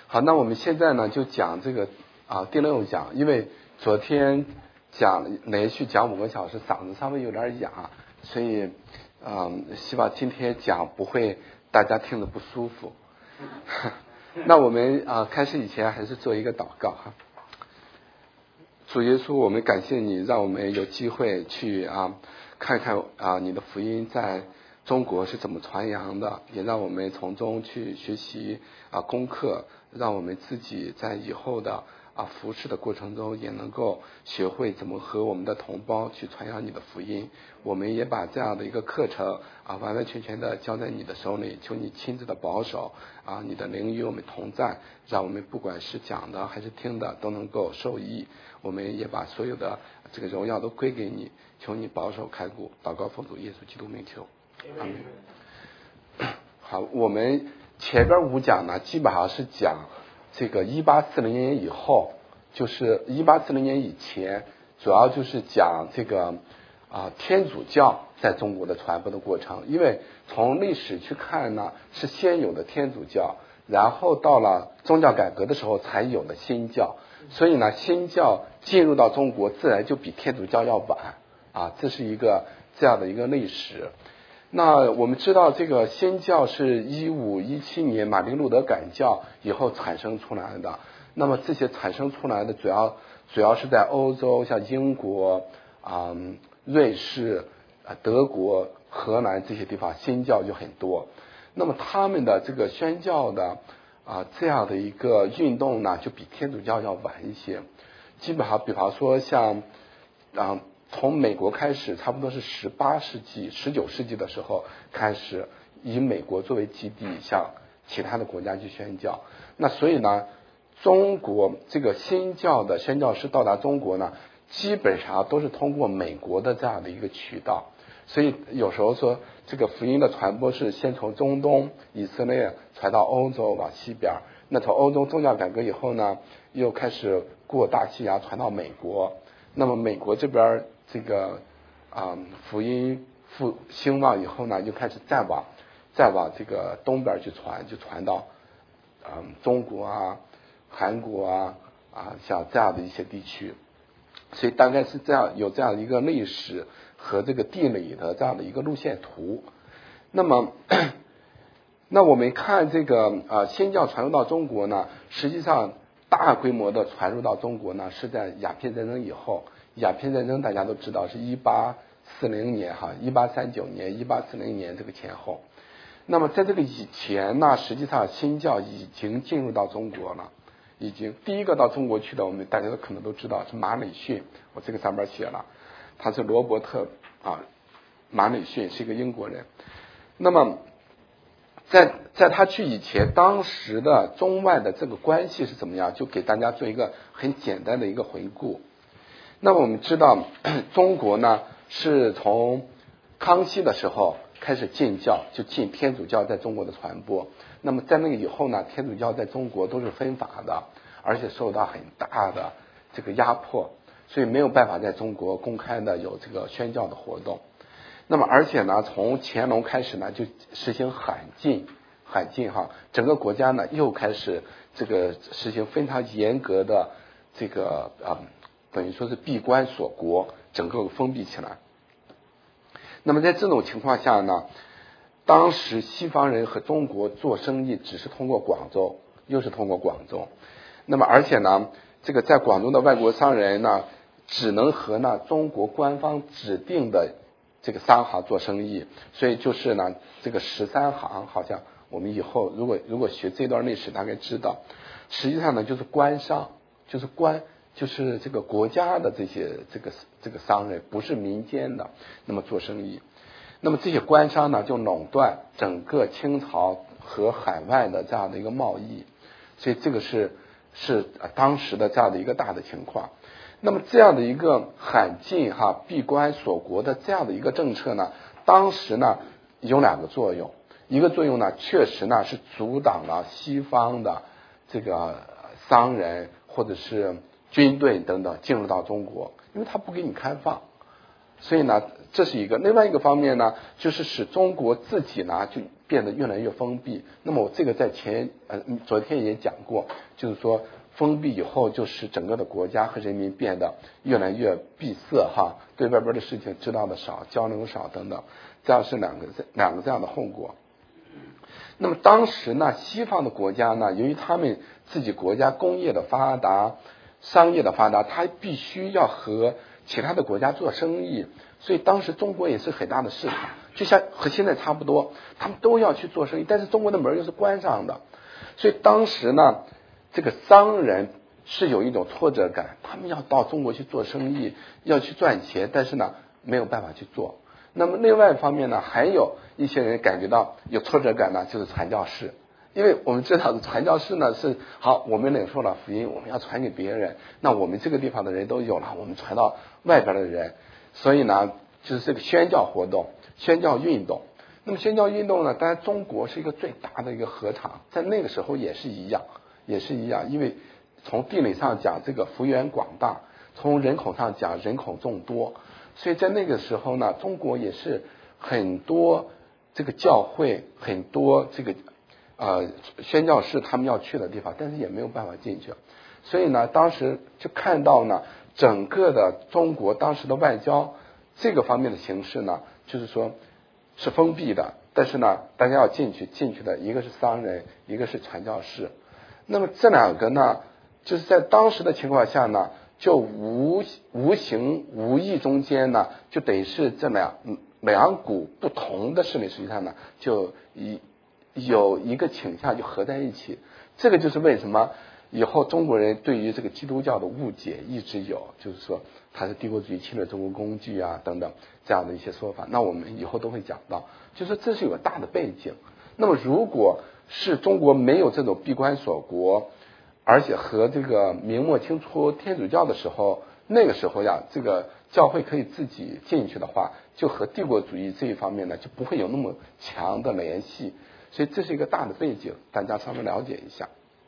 好，那我们现在呢就讲这个第六讲，因为昨天连续讲5个小时，嗓子稍微有点哑，所以希望今天讲不会大家听得不舒服。那我们开始以前还是做一个祷告哈。主耶稣，我们感谢你，让我们有机会去看看你的福音在中国是怎么传扬的，也让我们从中去学习功课，让我们自己在以后的服侍的过程中也能够学会怎么和我们的同胞去传扬你的福音。我们也把这样的一个课程完完全全的交在你的手里，求你亲自的保守你的灵与我们同在，让我们不管是讲的还是听的都能够受益。我们也把所有的这个荣耀都归给你，求你保守开顾，祷告奉主耶稣基督名求，阿门。好，我们前边5讲呢基本上是讲这个1840年以后，就是1840年以前，主要就是讲这个天主教在中国的传播的过程。因为从历史去看呢，是先有的天主教，然后到了宗教改革的时候才有的新教，所以呢新教进入到中国自然就比天主教要晚这是一个这样的一个历史。那我们知道这个新教是1517年马丁路德改教以后产生出来的，那么这些产生出来的主要是在欧洲，像英国瑞士德国荷兰这些地方新教就很多。那么他们的这个宣教的这样的一个运动呢就比天主教要晚一些。基本上比方说像从美国开始，差不多是18世纪19世纪的时候开始以美国作为基地向其他的国家去宣教。那所以呢中国这个新教的宣教士到达中国呢基本上都是通过美国的这样的一个渠道。所以有时候说这个福音的传播是先从中东以色列传到欧洲往西边，那从欧洲宗教改革以后呢又开始过大西洋传到美国，那么美国这边这个福音兴旺以后呢又开始再往这个东边去传，就传到中国韩国像这样的一些地区。所以大概是这样，有这样一个历史和这个地理的这样的一个路线图。那么那我们看这个新教传入到中国呢，实际上大规模的传入到中国呢是在鸦片战争以后。鸦片战争大家都知道是1840年1839年1840年这个前后。那么在这个以前呢，实际上新教已经进入到中国了。已经第一个到中国去的，我们大家都可能都知道是马礼逊，我这个上面写了，他是罗伯特马礼逊，是一个英国人。那么在他去以前，当时的中外的这个关系是怎么样，就给大家做一个很简单的一个回顾。那么我们知道中国呢是从康熙的时候开始禁教，就禁天主教在中国的传播。那么在那个以后呢，天主教在中国都是分法的，而且受到很大的这个压迫，所以没有办法在中国公开的有这个宣教的活动。那么而且呢从乾隆开始呢就实行罕禁整个国家呢又开始这个实行非常严格的这个等于说是闭关锁国，整个封闭起来。那么在这种情况下呢，当时西方人和中国做生意只是通过广州，又是通过广州。那么而且呢这个在广州的外国商人呢只能和中国官方指定的这个商行做生意，所以就是呢这个13行，好像我们以后如果学这段历史大概知道，实际上呢就是官商，就是这个国家的这些这个商人，不是民间的那么做生意。那么这些官商呢就垄断整个清朝和海外的这样的一个贸易，所以这个是当时的这样的一个大的情况。那么这样的一个罕禁闭关锁国的这样的一个政策呢，当时呢有2个作用。一个作用呢确实呢是阻挡了西方的这个商人或者是军队等等进入到中国，因为他不给你开放，所以呢这是一个。另外一个方面呢，就是使中国自己呢就变得越来越封闭。那么我这个在昨天也讲过，就是说封闭以后就使整个的国家和人民变得越来越闭塞哈，对外边的事情知道的少，交流少等等，这样是两个这样的后果。那么当时呢，西方的国家呢，由于他们自己国家工业的发达、商业的发达，他必须要和其他的国家做生意，所以当时中国也是很大的市场，就像和现在差不多，他们都要去做生意，但是中国的门又是关上的，所以当时呢，这个商人是有一种挫折感，他们要到中国去做生意，要去赚钱，但是呢没有办法去做。那么另外一方面呢，还有一些人感觉到有挫折感呢，就是传教士。因为我们知道传教士呢是好，我们领受了福音，我们要传给别人，那我们这个地方的人都有了，我们传到外边的人，所以呢就是这个宣教活动、宣教运动。那么宣教运动呢，当然中国是一个最大的一个禾场，在那个时候也是一样，因为从地理上讲这个幅员广大，从人口上讲人口众多，所以在那个时候呢，中国也是很多这个教会，很多这个宣教士他们要去的地方，但是也没有办法进去。所以呢，当时就看到呢，整个的中国当时的外交这个方面的形势呢，就是说是封闭的，但是呢，大家要进去的一个是商人，一个是传教士。那么这两个呢，就是在当时的情况下呢，就无形无意中间呢，就等于是这两股不同的势力，实际上呢，就有一个倾向就合在一起。这个就是为什么以后中国人对于这个基督教的误解一直有，就是说它是帝国主义侵略中国工具啊等等这样的一些说法。那我们以后都会讲到，就是这是有个大的背景。那么如果是中国没有这种闭关锁国，而且和这个明末清初天主教的时候，那个时候呀，这个教会可以自己进去的话，就和帝国主义这一方面呢就不会有那么强的联系。所以这是一个大的背景，大家稍微了解一下。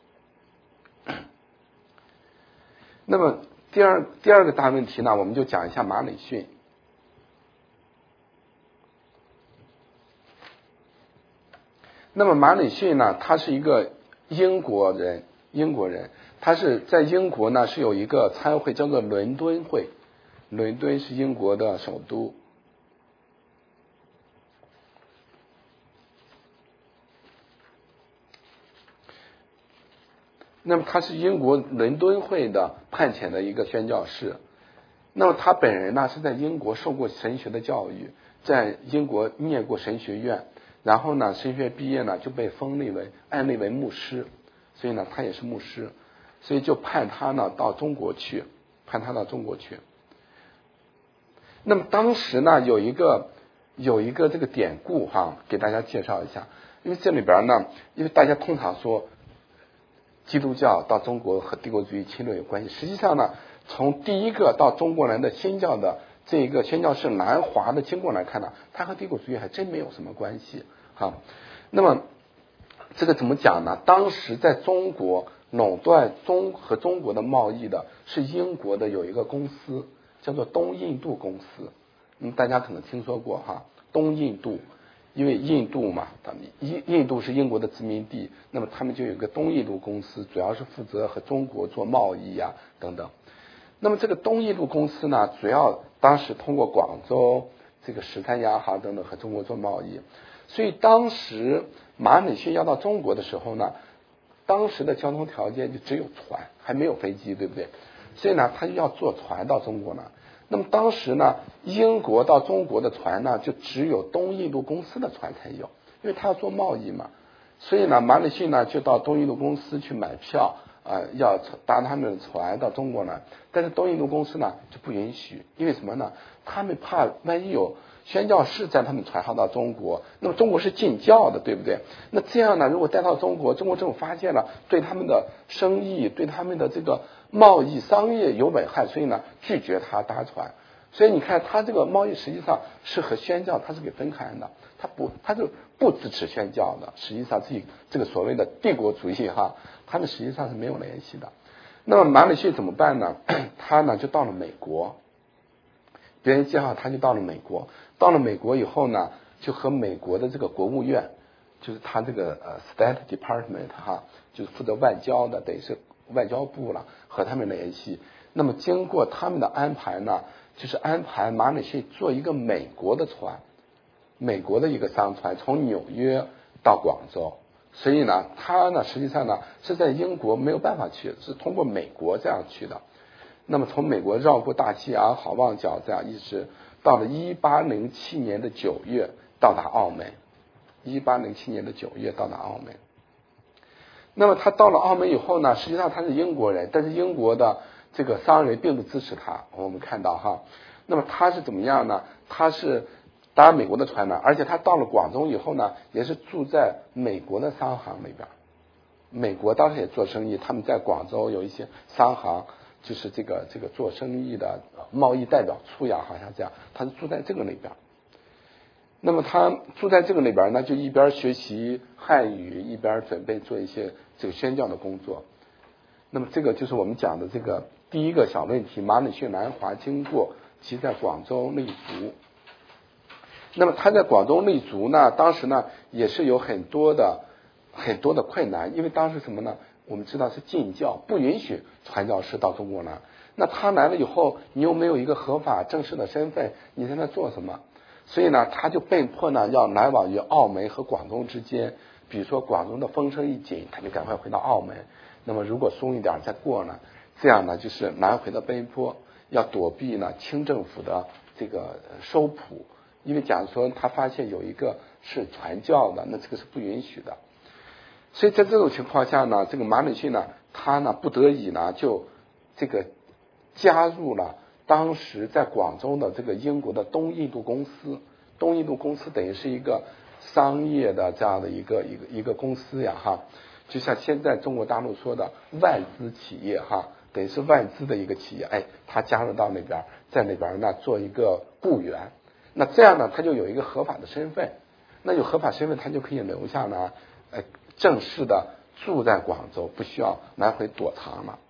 那么第二个大问题呢，我们就讲一下马礼逊。那么马礼逊呢，他是一个英国人，他是在英国呢是有一个参会叫做伦敦会，伦敦是英国的首都。那么他是英国伦敦会的派遣的一个宣教士。那么他本人呢是在英国受过神学的教育，在英国念过神学院，然后呢神学毕业呢就被按立为牧师，所以呢他也是牧师，所以就派他呢到中国去。那么当时呢有一个这个典故哈，给大家介绍一下。因为这里边呢，因为大家通常说基督教到中国和帝国主义侵略有关系，实际上呢，从第一个到中国来的新教的这个宣教士南华的经过来看呢，它和帝国主义还真没有什么关系哈。那么这个怎么讲呢？当时在中国垄断和中国的贸易的是英国的有一个公司叫做东印度公司，大家可能听说过哈，东印度。因为印度嘛，印度是英国的殖民地，那么他们就有个东印度公司，主要是负责和中国做贸易呀等等。那么这个东印度公司呢，主要当时通过广州、这个什刹亚哈等等和中国做贸易。所以当时马礼逊要到中国的时候呢，当时的交通条件就只有船，还没有飞机，对不对？所以呢，他就要坐船到中国呢。那么当时呢，英国到中国的船呢，就只有东印度公司的船才有，因为他要做贸易嘛。所以呢，马礼逊呢就到东印度公司去买票，要搭他们的船到中国来。但是东印度公司呢就不允许，因为什么呢？他们怕万一有宣教士在他们船上到中国，那么中国是禁教的，对不对？那这样呢，如果带到中国，中国政府发现了，对他们的生意、对他们的这个贸易商业有危害，所以呢拒绝他搭船。所以你看，他这个贸易实际上是和宣教它是给分开的，他就不支持宣教的。实际上这个所谓的帝国主义哈，他们实际上是没有联系的。那么马礼逊怎么办呢？他呢就到了美国。 别人介绍他就到了美国，到了美国以后呢，就和美国的这个国务院，就是他这个State Department 哈，就是负责外交的，等于是外交部了，和他们联系。那么经过他们的安排呢，就是安排马里逊做一个美国的船，美国的一个商船，从纽约到广州。所以呢，他呢实际上呢是在英国没有办法去，是通过美国这样去的。那么从美国绕过大西洋好望角，这样一直到了1807年的9月到达澳门。1807年的9月到达澳门。那么他到了澳门以后呢，实际上他是英国人，但是英国的这个商人并不支持他。我们看到哈，那么他是怎么样呢？他是搭美国的船呢，而且他到了广州以后呢，也是住在美国的商行里边。美国当时也做生意，他们在广州有一些商行，就是这个做生意的贸易代表处呀，好像这样，他是住在这个里边。那么他住在这个里边呢，就一边学习汉语，一边准备做一些这个宣教的工作。那么这个就是我们讲的这个第一个小问题，马里逊南华经过其在广州立足。那么他在广州立足呢，当时呢也是有很多的困难，因为当时什么呢？我们知道是禁教，不允许传教士到中国来。那他来了以后，你又没有一个合法正式的身份，你在那做什么？所以呢，他就被迫呢要来往于澳门和广东之间。比如说广东的风声一紧，他就赶快回到澳门。那么如果松一点再过呢，这样呢就是来回的奔波，要躲避呢清政府的这个收捕。因为假如说他发现有一个是传教的，那这个是不允许的。所以在这种情况下呢，这个马里逊呢，他呢不得已呢就这个加入了当时在广州的这个英国的东印度公司。东印度公司等于是一个商业的这样的一个公司呀哈，就像现在中国大陆说的外资企业哈，等于是外资的一个企业。他加入到那边，在那边呢做一个雇员。那这样呢，他就有一个合法的身份。那有合法身份，他就可以留下呢，正式的住在广州，不需要来回躲藏了。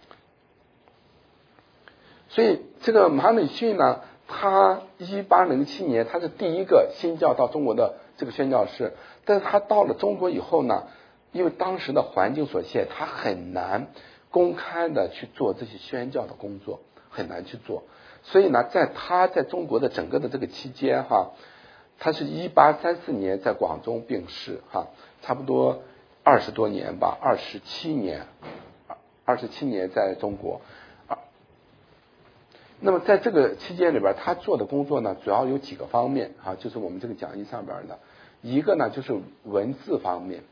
所以这个马里逊呢，他1807年他是第一个新教到中国的这个宣教士，但是他到了中国以后呢，因为当时的环境所限，他很难公开的去做这些宣教的工作，很难去做。所以呢，他在中国的整个的这个期间哈，他是1834年在广州病逝哈，差不多20多年吧，27年在中国。那么在这个期间里边，他做的工作呢，主要有几个方面啊，就是我们这个讲义上边的一个呢，就是文字方面。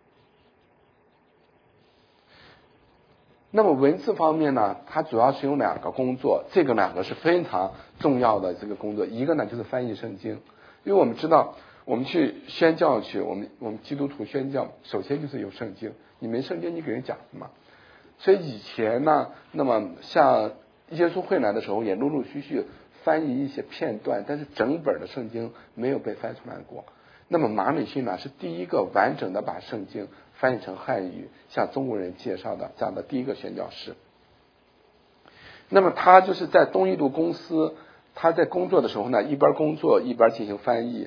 那么文字方面呢，它主要是有2个工作，这个2个是非常重要的这个工作。一个呢就是翻译圣经，因为我们知道我们去宣教去，我们基督徒宣教，首先就是有圣经，你没圣经你给人讲什么？所以以前呢，那么像耶稣会来的时候，也陆陆续续翻译一些片段，但是整本的圣经没有被翻出来过。那么马里逊呢，是第一个完整的把圣经翻译成汉语，向中国人介绍的这样的第一个宣教士。那么他就是在东印度公司，他在工作的时候呢，一边工作一边进行翻译。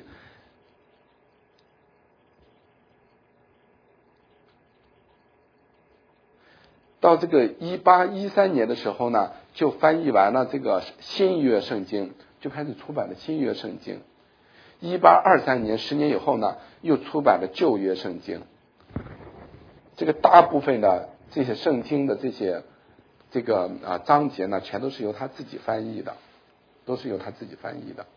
到这个1813年的时候呢，就翻译完了这个新约圣经，就开始出版了新约圣经。1823年10年以后呢，又出版了旧约圣经。这个大部分的这些圣经的这个章节呢，全都是由他自己翻译的，都是由他自己翻译的。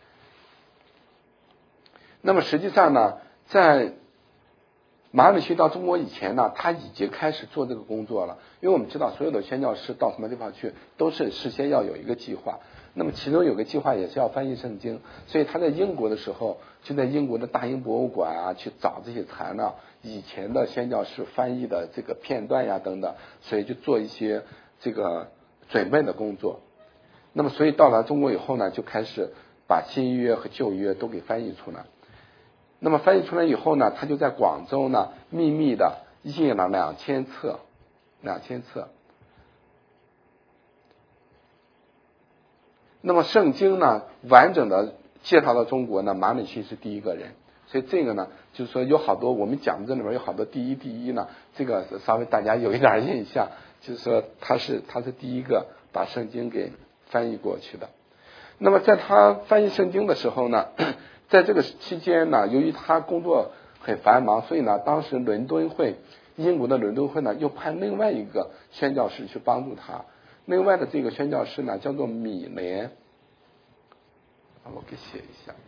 那么实际上呢，在马里逊到中国以前呢，他已经开始做这个工作了。因为我们知道，所有的宣教士到什么地方去，都是事先要有一个计划。那么其中有个计划也是要翻译圣经，所以他在英国的时候，就在英国的大英博物馆啊去找这些材料，以前的宣教士翻译的这个片段呀等等，所以就做一些这个准备的工作。那么所以到了中国以后呢，就开始把新约和旧约都给翻译出来。那么翻译出来以后呢，他就在广州呢秘密的印了2000册。 那么圣经呢完整的介绍到中国呢，马礼逊是第一个人。所以这个呢，就是说有好多我们讲的这里面有好多第一呢，这个稍微大家有一点印象，就是说他是第一个把圣经给翻译过去的。那么在他翻译圣经的时候呢，在这个期间呢，由于他工作很繁忙，所以呢，当时英国的伦敦会呢又派另外一个宣教士去帮助他。另外的这个宣教士呢叫做米连，我给写一下。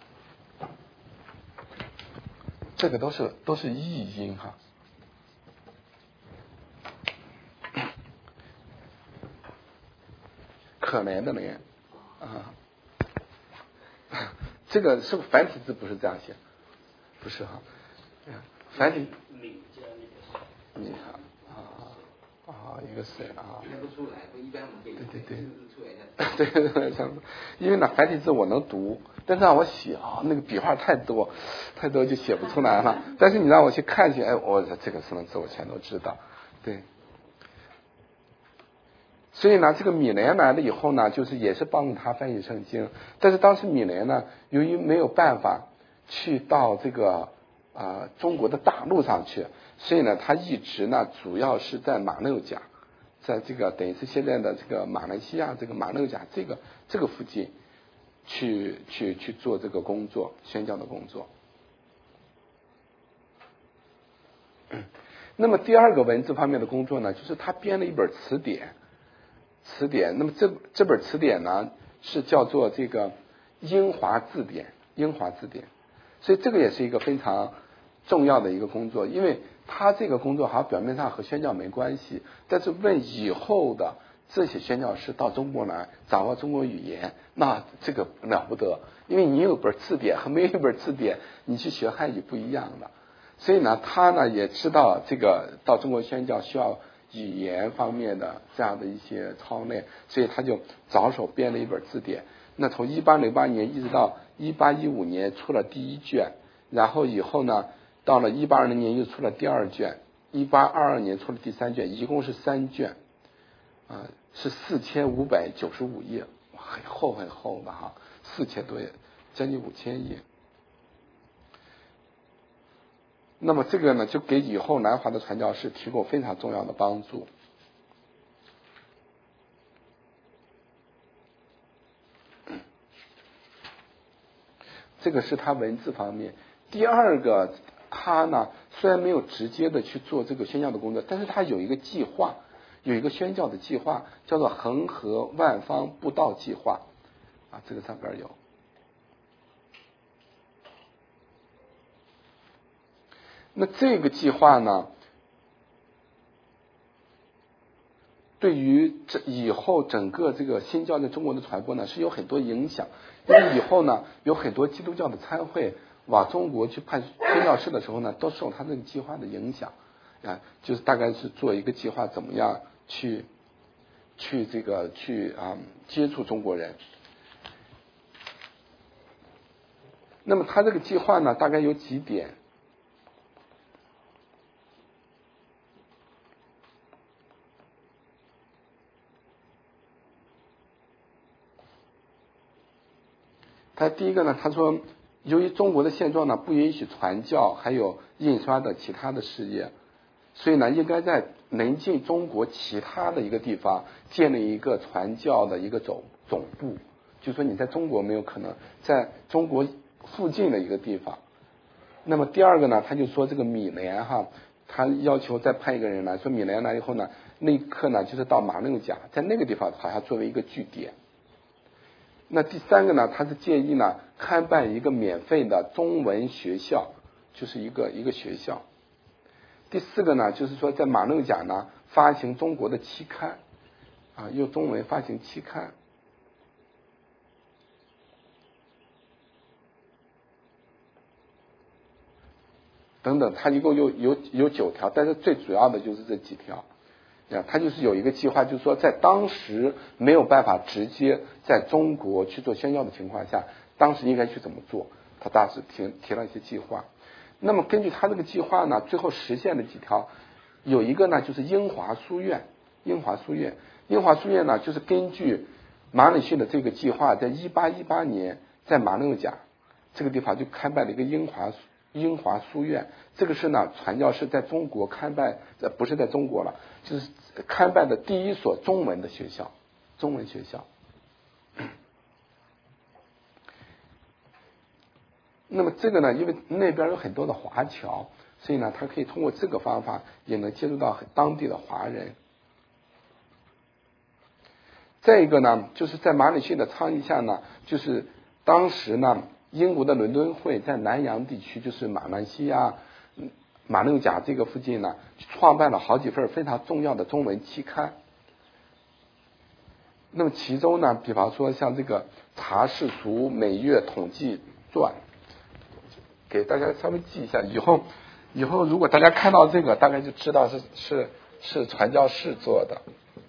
这个都是译音哈，可怜的怜啊，这个是繁体字不是这样写，不是哈，繁体你看一个水啊， 看不出来，一般我们给出来的，对，因为呢繁体字我能读，但是让我写那个笔画太多就写不出来了。但是你让我去看去，我这个什么字我全都知道，对。所以呢，这个米连来了以后呢，就是也是帮助他翻译圣经。但是当时米连呢，由于没有办法去到这个中国的大陆上去，所以呢，他一直呢主要是在马六甲，在这个等于是现在的这个马来西亚这个马六甲这个附近去做这个工作，宣教的工作。那么第二个文字方面的工作呢，就是他编了一本词典。那么这本词典呢是叫做这个英华字典，所以这个也是一个非常重要的一个工作，因为他这个工作好像表面上和宣教没关系，但是为以后的这些宣教士到中国来掌握中国语言，那这个了不得，因为你有本字典和没有一本字典，你去学汉语不一样的。所以呢，他呢也知道这个到中国宣教需要语言方面的这样的一些操练，所以他就着手编了一本字典。那从1808年一直到1815年出了第一卷，然后以后呢，到了1820年又出了第二卷，1822年出了第三卷，一共是3卷，是4595页，很厚的哈，4000多页，将近5000页。那么这个呢，就给以后南华的传教士提供非常重要的帮助。这个是他文字方面。第二个，他呢虽然没有直接的去做这个宣教的工作，但是他有一个计划，有一个宣教的计划，叫做恒河万方布道计划这个上边有。那这个计划呢，对于以后整个这个新教在中国的传播呢，是有很多影响。因为以后呢，有很多基督教的参会往中国去派宣教士的时候呢，都受他这个计划的影响就是大概是做一个计划，怎么样去接触中国人。那么他这个计划呢，大概有几点。他第一个呢，他说，由于中国的现状呢不允许传教，还有印刷的其他的事业，所以呢，应该在临近中国其他的一个地方建立一个传教的一个总部，就说你在中国没有可能，在中国附近的一个地方。那么第二个呢，他就说这个米连他要求再派一个人来，说米连来以后呢，立刻呢就是到马六甲，在那个地方好像作为一个据点。那第三个呢，他是建议呢开办一个免费的中文学校，就是一个学校。第四个呢，就是说在马六甲呢发行中国的期刊用中文发行期刊。等等，他一共有9条，但是最主要的就是这几条。他就是有一个计划，就是说在当时没有办法直接在中国去做宣教的情况下，当时应该去怎么做，他大致提了一些计划。那么根据他这个计划呢，最后实现了几条，有一个呢就是英华书院呢就是根据马里逊的这个计划在1818年在马六甲这个地方就开办了一个英华书院，这个是呢传教士在中国开办，不是在中国了，就是开办的第一所中文的学校，中文学校。那么这个呢，因为那边有很多的华侨，所以呢，他可以通过这个方法也能接触到当地的华人。再一个呢，就是在马里逊的倡议下呢，就是当时呢，英国的伦敦会在南洋地区，就是马来西亚、马六甲这个附近呢，创办了好几份非常重要的中文期刊。那么其中呢，比方说像这个《查世俗每月统计传》，给大家稍微记一下，以后如果大家看到这个，大概就知道是传教士做的。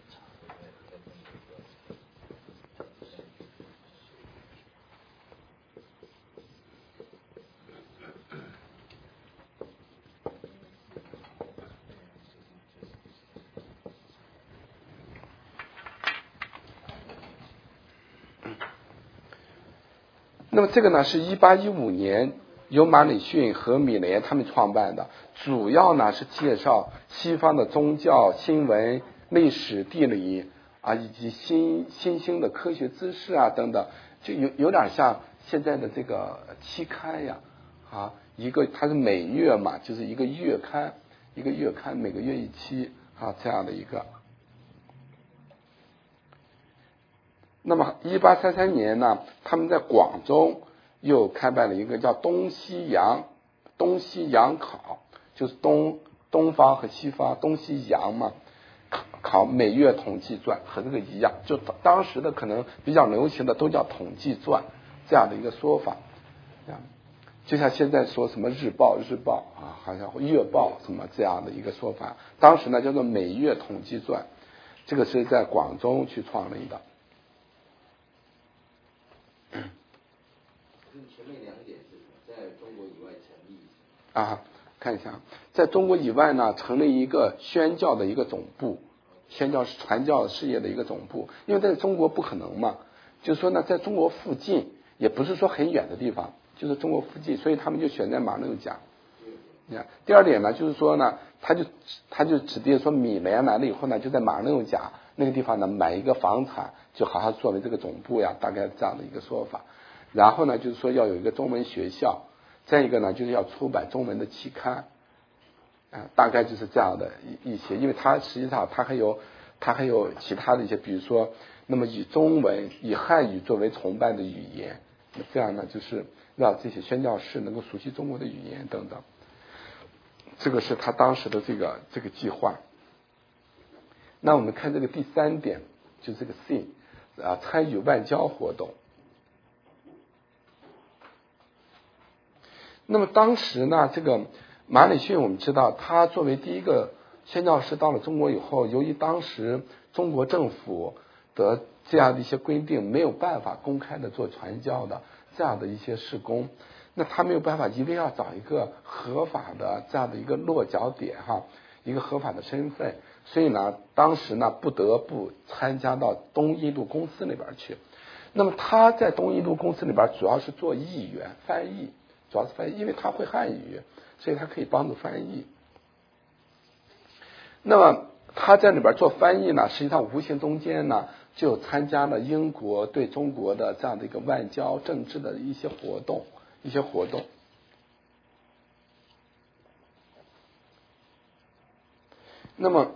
那么这个呢是1815年由马里逊和米莲他们创办的，主要呢是介绍西方的宗教、新闻、历史、地理啊，以及新兴的科学知识啊等等，就有点像现在的这个期刊呀啊，它是每月嘛，就是一个月刊，每个月一期啊这样的一个。那么1833年呢，他们在广州又开办了一个叫东西洋考，就是东方和西方，东西洋嘛，考每月统计传，和这个一样，就当时的可能比较流行的都叫统计传这样的一个说法，就像现在说什么日报啊，好像月报什么这样的一个说法，当时呢叫做每月统计传，这个是在广州去创立的。 前面两点是什么？在中国以外成立啊，看一下，在中国以外呢，成立一个宣教的一个总部，传教事业的一个总部。因为在中国不可能嘛，就是说呢，在中国附近，也不是说很远的地方，就是中国附近，所以他们就选在马六甲。第二点呢，就是说呢，他就指定说米莲来了以后呢，就在马六甲那个地方呢买一个房产，就好好作为这个总部呀，大概这样的一个说法。然后呢，就是说要有一个中文学校，再一个呢，就是要出版中文的期刊，大概就是这样的一些。因为它实际上它还有其他的一些，比如说，那么以汉语作为崇拜的语言，这样呢，就是让这些宣教士能够熟悉中国的语言等等。这个是他当时的这个计划。那我们看这个第三点，就是这个 C 参与外交活动。那么当时呢，这个马里逊我们知道，他作为第一个宣教士到了中国以后，由于当时中国政府的这样的一些规定，没有办法公开的做传教的这样的一些事工，那他没有办法，一定要找一个合法的这样的一个落脚点一个合法的身份，所以呢，当时呢不得不参加到东印度公司里边去。那么他在东印度公司里边主要是做译员翻译。主要是翻译，因为他会汉语，所以他可以帮助翻译。那么他在里边做翻译呢，实际上无形中间呢，就参加了英国对中国的这样的一个外交政治的一些活动。那么，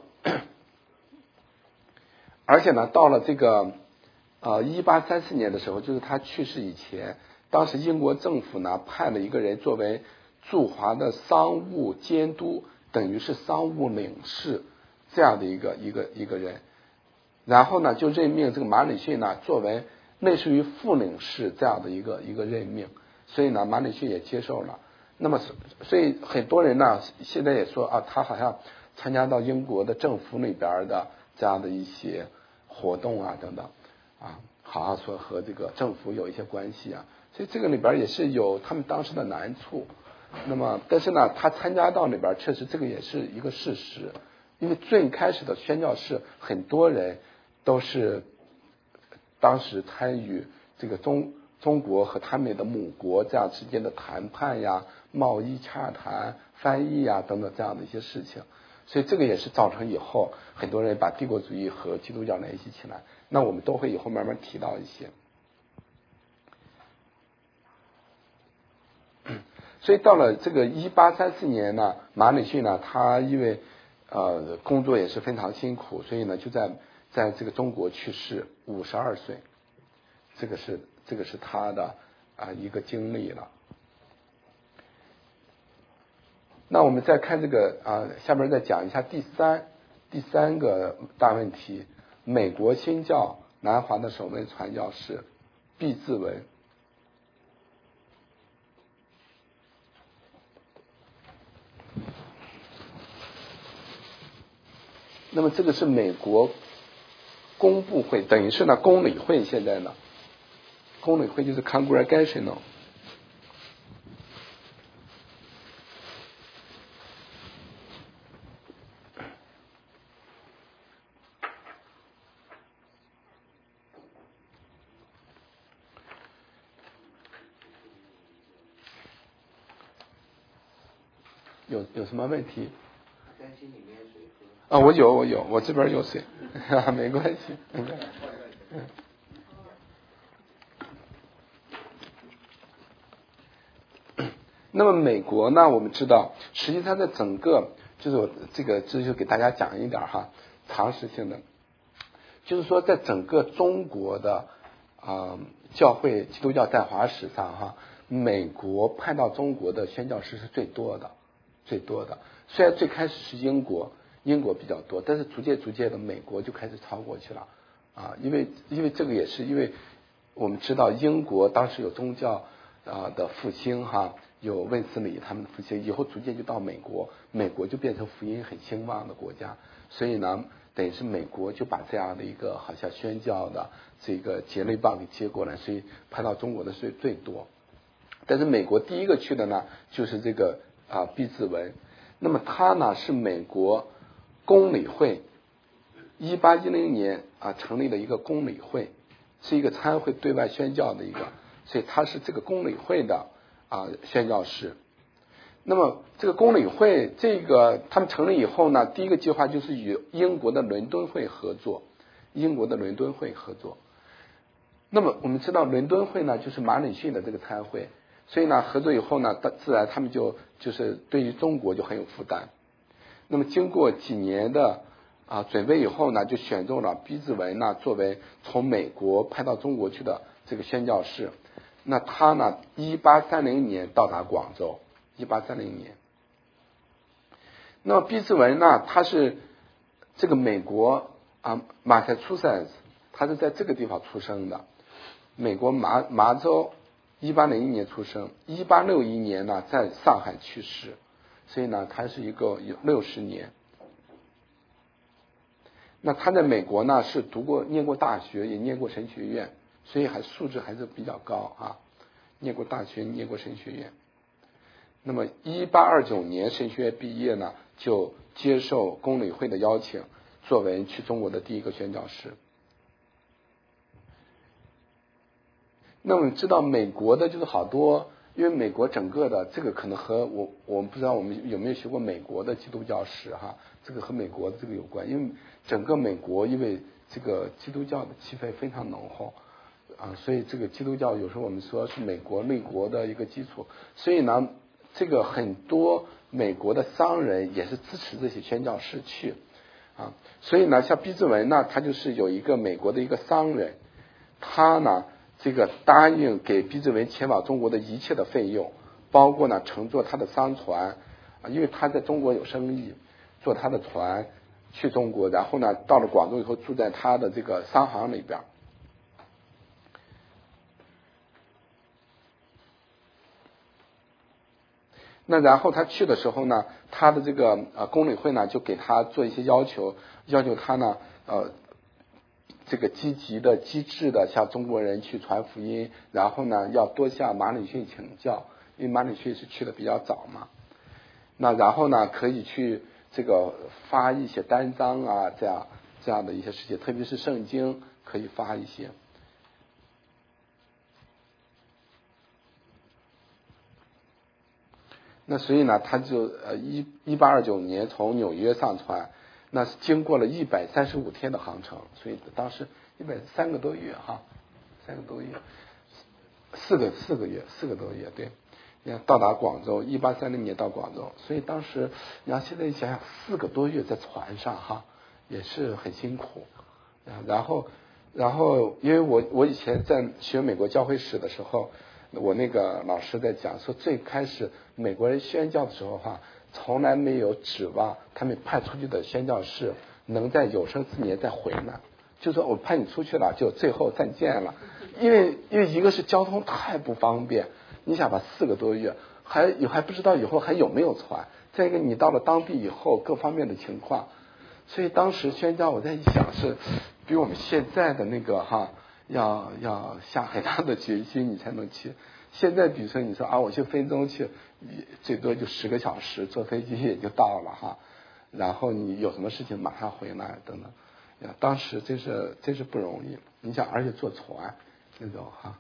而且呢，到了这个1834年的时候，就是他去世以前。当时英国政府呢派了一个人作为驻华的商务监督，等于是商务领事这样的一个人，然后呢就任命这个马里逊呢作为类似于副领事这样的一个任命，所以呢马里逊也接受了。那么所以很多人呢现在也说他好像参加到英国的政府里边的这样的一些活动等等好像说和这个政府有一些关系所以这个里边也是有他们当时的难处。那么但是呢他参加到里边确实这个也是一个事实，因为最开始的宣教士很多人都是当时参与这个中国和他们的母国这样之间的谈判呀、贸易洽谈、翻译呀等等这样的一些事情，所以这个也是造成以后很多人把帝国主义和基督教联系起来。那我们都会以后慢慢提到一些。所以到了这个1834年呢，马礼逊呢，他因为工作也是非常辛苦，所以呢就在这个中国去世，52岁。这个是他的一个经历了。那我们再看这个下边再讲一下第三个大问题，美国新教南华的首位传教士毕自文。那么这个是美国公布会，等于是呢公理会，现在呢公理会就是 Congregational。有什么问题？ 担心里面水喝。 我有，我这边有水，没关系。那么美国呢，我们知道，实际上在整个就是我这就给大家讲一点常识性的，就是说在整个中国的教会基督教在华史上美国派到中国的宣教士是最多的。虽然最开始是英国比较多，但是逐渐的美国就开始超过去了因为这个也是因为我们知道英国当时有宗教的复兴有卫斯理他们的复兴，以后逐渐就到美国就变成福音很兴旺的国家，所以呢等于是美国就把这样的一个好像宣教的这个接力棒给接过来，所以派到中国的是最多。但是美国第一个去的呢就是这个毕自文。那么他呢是美国公理会1810年成立了一个公理会，是一个参会对外宣教的一个，所以他是这个公理会的宣教士。那么这个公理会他们成立以后呢，第一个计划就是与英国的伦敦会合作。那么我们知道伦敦会呢就是马礼逊的这个参会，所以呢合作以后呢，自然他们就是对于中国就很有负担。那么经过几年的准备以后呢，就选中了毕自文呢作为从美国派到中国去的这个宣教士。那他呢1830年到达广州，1830年。那么毕自文呢，他是这个美国马赛诸塞州，他是在这个地方出生的，美国麻州，1801年出生，1861年呢在上海去世，所以呢他是一个有60年。那他在美国呢是念过大学，也念过神学院，所以素质还是比较高念过大学，念过神学院。那么1829年神学院毕业呢，就接受公理会的邀请，作为去中国的第一个宣教士。那我们知道美国的就是好多，因为美国整个的这个可能和我们不知道我们有没有学过美国的基督教史这个和美国的这个有关，因为整个美国因为这个基督教的气氛非常浓厚所以这个基督教有时候我们说是美国立国的一个基础，所以呢这个很多美国的商人也是支持这些宣教士去所以呢像毕自文呢，他就是有一个美国的一个商人，他呢这个答应给毕自文前往中国的一切的费用，包括呢乘坐他的商船因为他在中国有生意，坐他的船去中国，然后呢到了广州以后住在他的这个商行里边。那然后他去的时候呢，他的这个公理会呢就给他做一些要求他呢这个积极的机智的向中国人去传福音，然后呢要多向马礼逊请教，因为马礼逊是去的比较早嘛。那然后呢可以去这个发一些单张这样的一些事情，特别是圣经可以发一些。 那所以呢，他就1829年从纽约上船，那是经过了135天的航程，所以当时3个多月哈，3个多月，4个多月，对，你看到达广州，1830年到广州，所以当时你要现在想想4个多月在船上哈，也是很辛苦，然后因为我以前在学美国教会史的时候，我那个老师在讲说，最开始美国人宣教的时候哈，从来没有指望他们派出去的宣教士能在有生之年再回来，就说我派你出去了，就最后再见了，因为一个是交通太不方便，你想吧，4个多月还不知道以后还有没有船，再一个你到了当地以后各方面的情况，所以当时宣教我在一想是比我们现在的那个哈要下很大的决心你才能去。现在比如说你说我去非洲去，最多就10个小时，坐飞机也就到了哈，然后你有什么事情马上回来等等。当时真是不容易，你想而且坐船那种哈。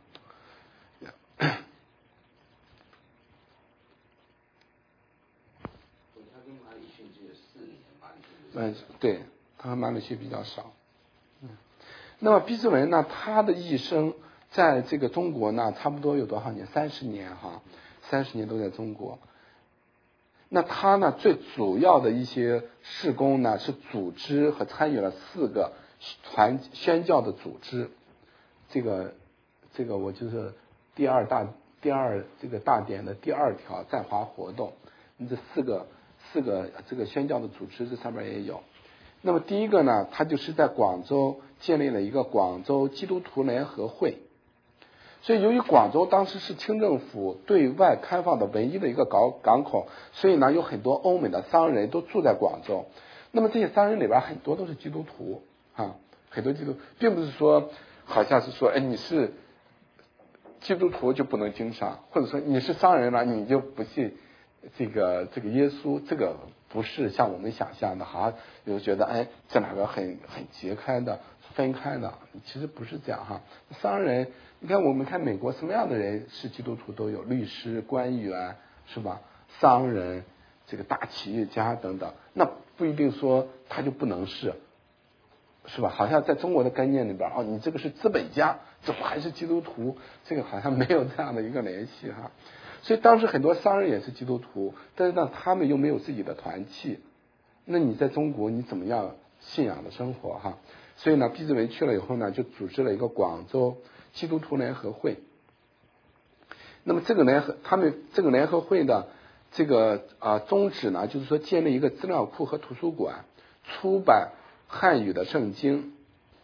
对，他和马里逊比较少。那么毕志文呢，他的一生在这个中国呢，差不多有多少年？30年哈，30年都在中国。那他呢，最主要的一些事工呢，是组织和参与了4个宣教的组织。这个我就是第二这个大典的第2条在华活动，这4个这个宣教的组织，这上面也有。那么第一个呢，他就是在广州建立了一个广州基督徒联合会。所以由于广州当时是清政府对外开放的唯一的一个港口，所以呢有很多欧美的商人都住在广州。那么这些商人里边很多都是基督徒啊，很多基督徒，并不是说好像是说你是基督徒就不能经商，或者说你是商人了你就不信这个耶稣，这个不是像我们想象的，好像有觉得这两个很截开的分开的，其实不是这样哈。商人，你看我们看美国什么样的人是基督徒都有，律师、官员是吧？商人，这个大企业家等等，那不一定说他就不能是吧？好像在中国的概念里边，你这个是资本家，怎么还是基督徒？这个好像没有这样的一个联系哈。所以当时很多商人也是基督徒，但是呢，他们又没有自己的团契。那你在中国你怎么样信仰的生活哈？所以呢，毕志文去了以后呢，就组织了一个广州基督徒联合会。那么他们这个联合会的这个宗旨呢，就是说建立一个资料库和图书馆，出版汉语的圣经，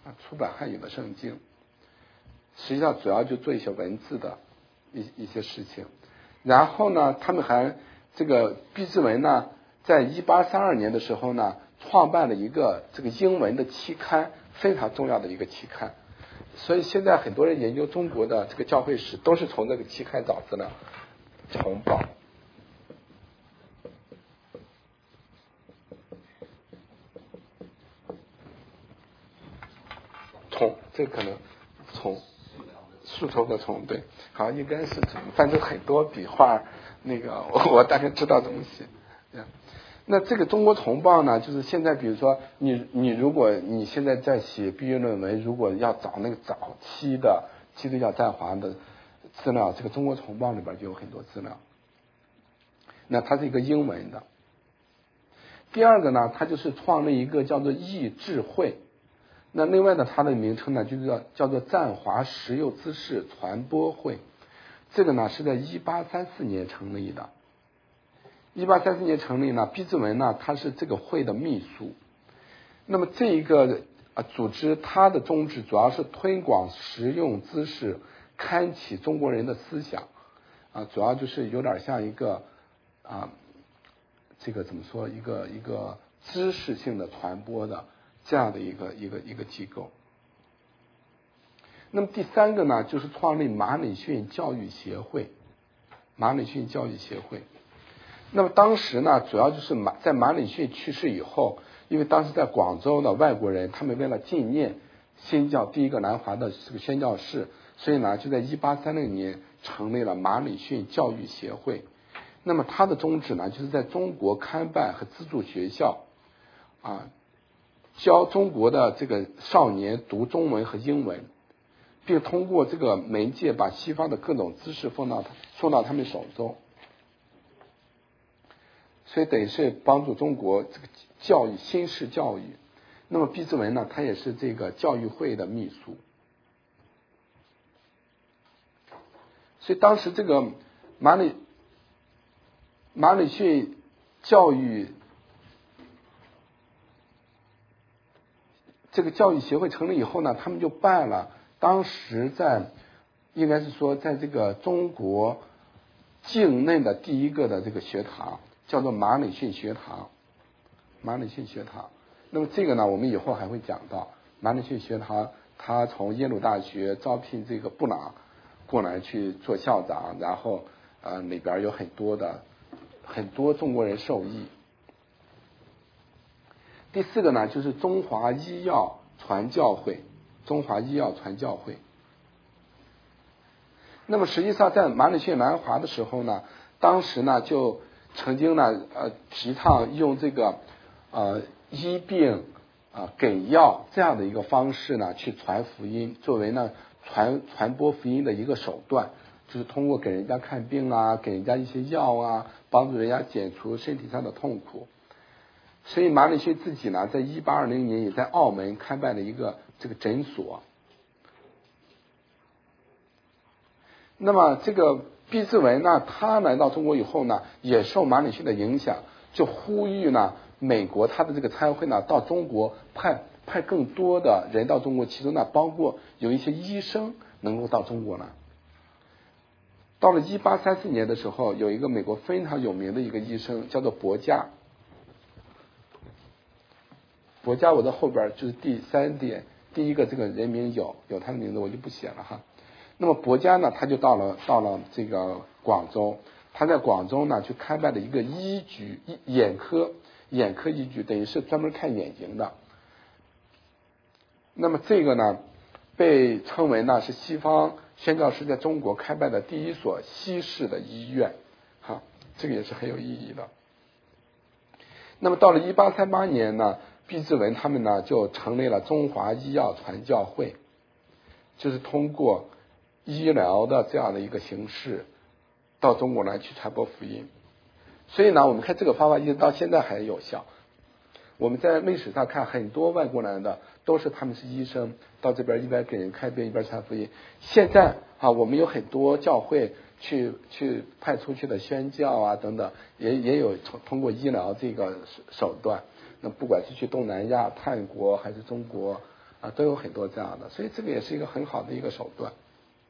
实际上主要就做一些文字的一些事情。然后呢，他们还这个毕志文呢，在1832年的时候呢，创办了一个这个英文的期刊，非常重要的一个期刊。所以现在很多人研究中国的这个教会史，都是从这个期刊找资料。重报，这可能树头的虫，对，好，应该是反正很多笔画，那个我大概知道怎么写。那这个中国丛报呢，就是现在比如说你如果你现在在写毕业论文，如果要找那个早期的基督教在华的资料，这个中国丛报里边就有很多资料。那它是一个英文的。第二个呢，它就是创立一个叫做益智会。那另外呢，它的名称呢就是叫做赞华实幼知识传播会。这个呢是在1834年成立的。1834年成立呢，毕志文呢他是这个会的秘书。那么这一个组织，它的宗旨主要是推广实用知识，开启中国人的思想主要就是有点像一个这个怎么说，一个知识性的传播的这样的一个机构。那么第三个呢，就是创立马礼逊教育协会。那么当时呢，主要就是在马礼逊去世以后，因为当时在广州的外国人，他们为了纪念新教第一个南华的这个宣教士，所以呢，就在1836年成立了马礼逊教育协会。 那么他的宗旨呢，就是在中国开办和资助学校，教中国的这个少年读中文和英文，并通过这个媒介把西方的各种知识送到他们手中，所以等于是帮助中国这个教育新式教育。那么毕志文呢，他也是这个教育会的秘书，所以当时这个马里逊教育协会成立以后呢，他们就办了当时应该是说在这个中国境内的第一个的这个学堂，叫做马里逊学堂。那么这个呢，我们以后还会讲到马里逊学堂，他从耶鲁大学招聘这个布朗过来去做校长，然后里边有很多中国人受益。第4个呢，就是中华医药传教会。那么实际上在马里逊来华的时候呢，当时呢就曾经呢提倡用这个医病给药这样的一个方式呢去传福音，作为呢传播福音的一个手段，就是通过给人家看病给人家一些药帮助人家解除身体上的痛苦。所以马里逊自己呢，在1820年也在澳门开办了一个这个诊所。那么这个毕志文呢，他来到中国以后呢，也受马里逊的影响，就呼吁呢美国他的这个参会呢到中国派更多的人到中国，其中呢包括有一些医生能够到中国来。到了1834年的时候，有一个美国非常有名的一个医生叫做伯加，我在后边就是第3点，第一个这个人名有他的名字，我就不写了哈。那么伯加呢，他就到了这个广州，他在广州呢去开办了一个医局，眼科医局，等于是专门看眼睛的。那么这个呢，被称为呢是西方宣教士在中国开办的第一所西式的医院，这个也是很有意义的。那么到了1838年呢，毕志文他们呢就成立了中华医药传教会，就是通过医疗的这样的一个形式到中国来去传播福音。所以呢，我们看这个方法一直到现在还有效。我们在历史上看很多外国来的都是他们是医生，到这边一边给人看病一边传福音。现在我们有很多教会去派出去的宣教等等，也有通过医疗这个手段。那不管是去东南亚、泰国还是中国都有很多这样的，所以这个也是一个很好的一个手段。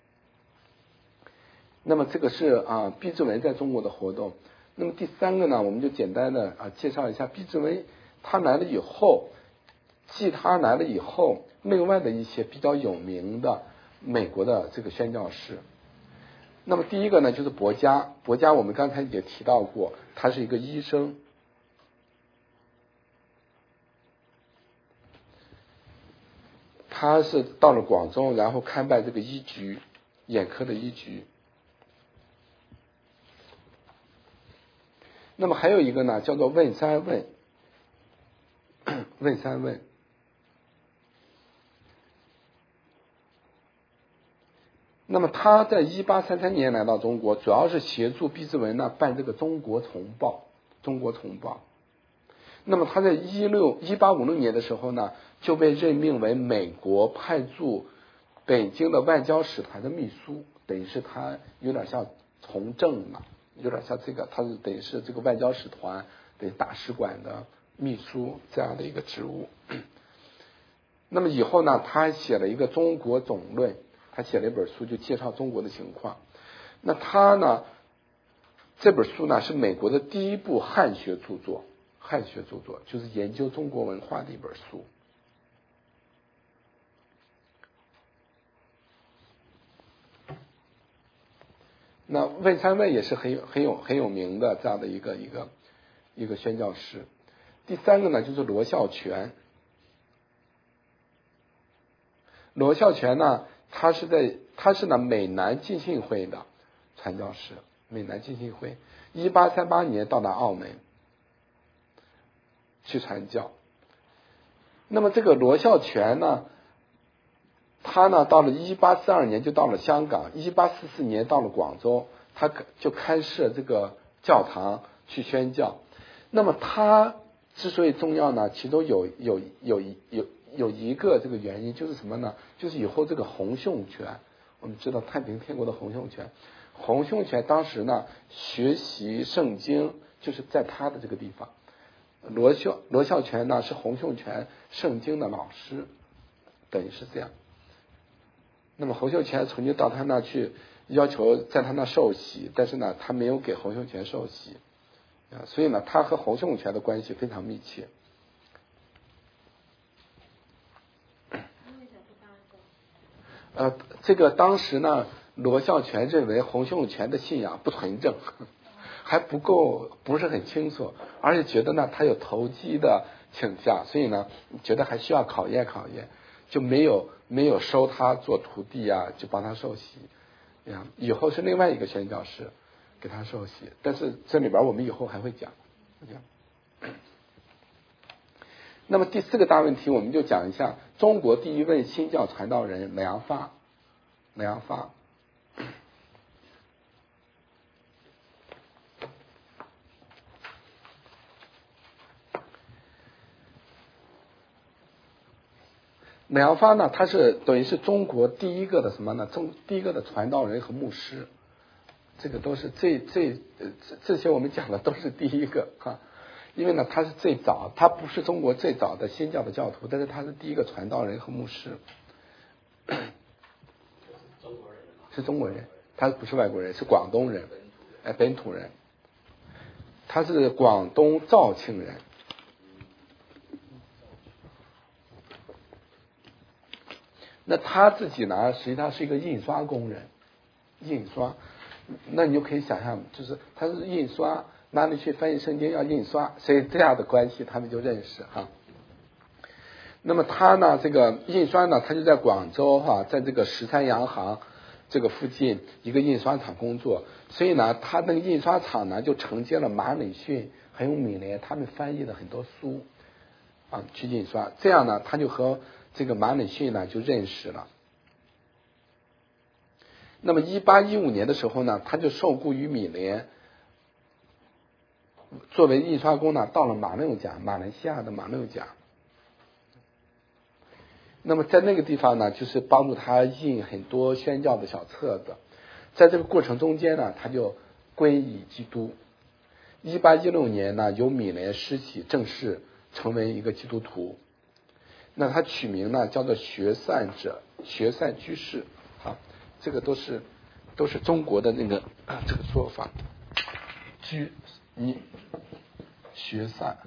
那么这个是毕志文在中国的活动。那么第3个呢，我们就简单的介绍一下毕志文他来了以后，另外的一些比较有名的美国的这个宣教士。那么第一个呢就是伯加我们刚才也提到过，他是一个医生。他是到了广州，然后开办这个医局，眼科的医局。那么还有一个呢，叫做问三问。那么他在1833年来到中国，主要是协助毕志文呢办这个中国丛报。那么他在1856年的时候呢，就被任命为美国派驻北京的外交使团的秘书，等于是他有点像从政嘛，有点像这个，他是等于是这个外交使团对大使馆的秘书这样的一个职务。那么以后呢，他还写了一个《中国总论》，他写了一本书，就介绍中国的情况。那他呢，这本书呢是美国的第一部汉学著作，就是研究中国文化的一本书。那问三问也是很有名的这样的一个宣教士。第3个呢就是罗孝全。罗孝全呢，他是呢美南浸信会的传教士。 1838年到达澳门去传教。那么这个罗孝全呢，他呢到了1842年就到了香港，1844年到了广州，他就开设这个教堂去宣教。那么他之所以重要呢，其中有一个这个原因就是什么呢？就是以后这个洪秀全，我们知道太平天国的洪秀全，洪秀全当时呢学习圣经就是在他的这个地方，罗孝全呢是洪秀全圣经的老师，等于是这样。那么洪秀全曾经到他那去要求在他那受洗，但是呢他没有给洪秀全受洗所以呢他和洪秀全的关系非常密切。这个当时呢罗孝全认为洪秀全的信仰不纯正，还不够，不是很清楚，而且觉得呢他有投机的倾向，所以呢觉得还需要考验，就没有收他做徒弟就帮他受洗以后是另外一个宣教士给他受洗，但是这里边我们以后还会讲。那么第4个大问题，我们就讲一下中国第一位新教传道人梁发。梁发呢，他是等于是中国第一个的什么呢？第一个的传道人和牧师，这个都是这些我们讲的都是第一个因为呢他是最早，他不是中国最早的新教的教徒，但是他是第一个传道人和牧师。是中国人，他不是外国人，是广东人，本土人，他是广东肇庆人。那他自己呢，实际上是一个印刷工人，那你就可以想象，就是他是印刷，哪里去翻译圣经要印刷，所以这样的关系他们就认识那么他呢，这个印刷呢，他就在广州在这个13洋行这个附近一个印刷厂工作，所以呢，他那个印刷厂呢就承接了马礼逊还有米莲他们翻译的很多书去印刷，这样呢，他就和这个马礼逊呢就认识了。那么1815年的时候呢，他就受雇于米莲，作为印刷工呢，到了马六甲，马来西亚的马六甲。那么在那个地方呢，就是帮助他印很多宣教的小册子，在这个过程中间呢，他就皈依基督。1816年呢，由米莲施洗，正式成为一个基督徒。那他取名呢叫做学善居士这个都是中国的那个这个说法。学善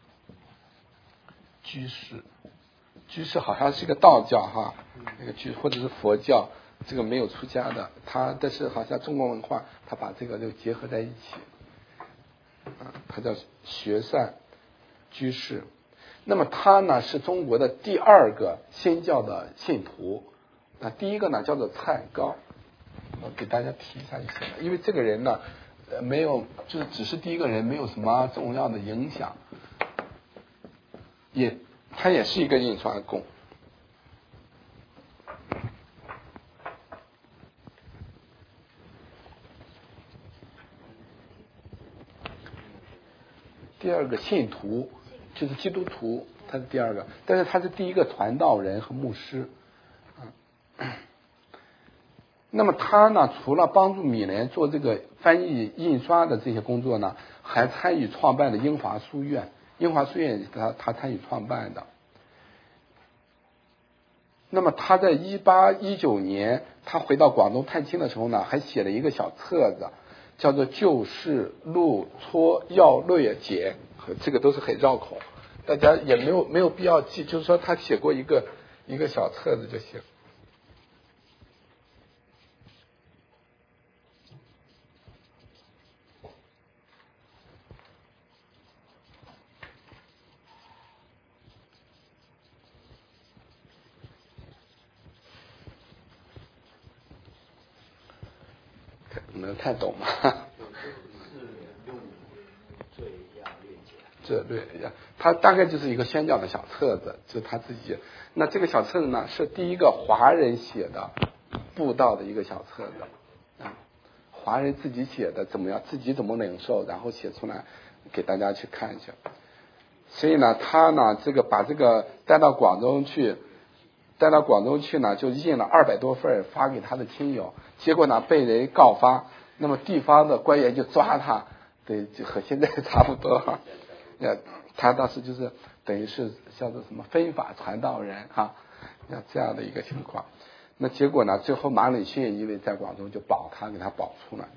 居士好像是一个道教那个或者是佛教，这个没有出家的，但是好像中国文化他把这个就结合在一起他叫学善居士。那么他呢是中国的第2个新教的信徒，第一个呢叫做蔡高，我给大家提一下就行了，因为这个人呢没有，就是只是第一个人，没有什么重要的影响，他也是一个印刷工。第2个信徒就是基督徒，他是第2个，但是他是第一个传道人和牧师那么他呢，除了帮助米莲做这个翻译印刷的这些工作呢，还参与创办了英华书院他参与创办的。那么他在1819年他回到广东探亲的时候呢，还写了一个小册子，叫做《旧事录撮要略解》，这个都是很绕口，大家也没有必要记，就是说他写过一个小册子就行。没有太懂嘛。 这对呀，他大概就是一个宣教的小册子，就是他自己。那这个小册子呢，是第一个华人写的布道的一个小册子啊，华人自己写的，怎么样，自己怎么领受，然后写出来给大家去看一下。所以呢，他呢这个把这个带到广州去呢，就印了200多份发给他的亲友，结果呢被人告发，那么地方的官员就抓他，对，就和现在差不多。他当时就是等于是叫做什么非法传道人哈，这样的一个情况。那结果呢，最后马礼逊因为在广州就保他，给他保出来。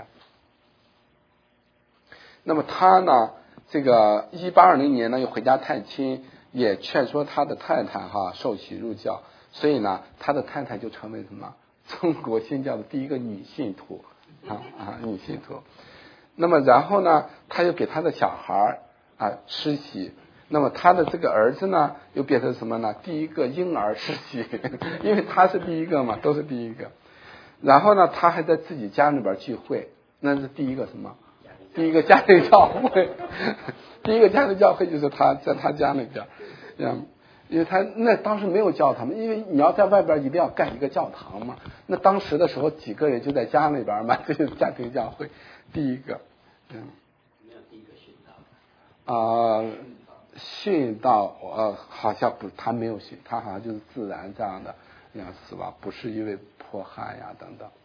那么他呢，这个1820年呢又回家探亲，也劝说他的太太受洗入教，所以呢他的太太就成为什么中国新教的第一个女信徒女信徒。那么然后呢，他又给他的小孩施洗，那么他的这个儿子呢又变成什么呢？第一个婴儿施洗，因为他是第一个嘛，都是第一个。然后呢，他还在自己家里边聚会，那是第一个什么？第一个家庭教会，第一个家庭教会就是他在他家里边，因为他那当时没有教堂嘛，因为你要在外边一定要盖一个教堂嘛。那当时的时候几个人就在家里边嘛，这就是家庭教会第一个。 没有第一个殉道。 殉道好像不，他没有殉，他好像就是自然这样的死亡，不是因为迫害呀等等。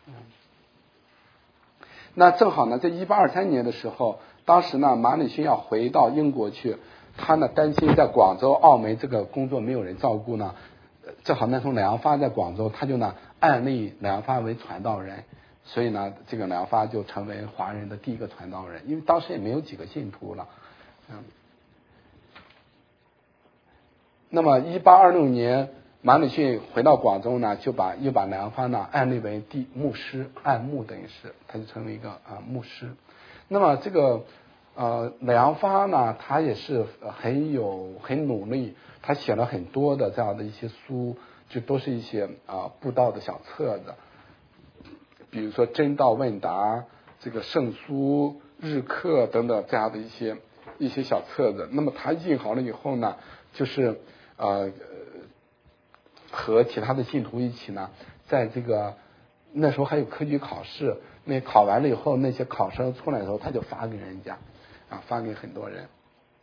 那正好呢，在1823年的时候，当时呢马礼逊要回到英国去，他呢担心在广州澳门这个工作没有人照顾呢，正好那时候梁阳发在广州，他就呢按立梁阳发为传道人，所以呢这个梁阳发就成为华人的第一个传道人，因为当时也没有几个信徒了。那么1826年马礼逊回到广州呢，又把梁阳发呢按立为牧师，按牧等于是他就成为一个牧师。那么这个梁阳发呢，他也是很努力，他写了很多的这样的一些书，就都是一些布道的小册子，比如说真道问答、这个圣书、日课等等这样的一些小册子。那么他印好了以后呢，就是和其他的信徒一起呢，在这个那时候还有科举考试，那考完了以后，那些考生出来的时候，他就发给人家发给很多人。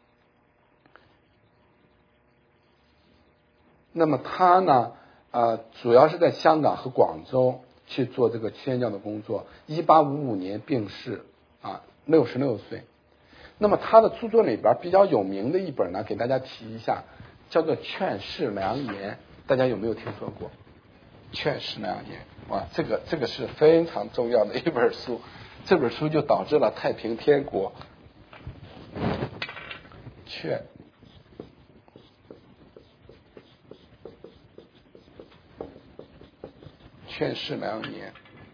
那么他呢主要是在香港和广州去做这个宣教的工作。1855年病逝66岁。那么他的著作里边比较有名的一本呢，给大家提一下，叫做《劝世良言》，大家有没有听说过？《劝世良言》这个是非常重要的一本书，这本书就导致了太平天国。劝世良言。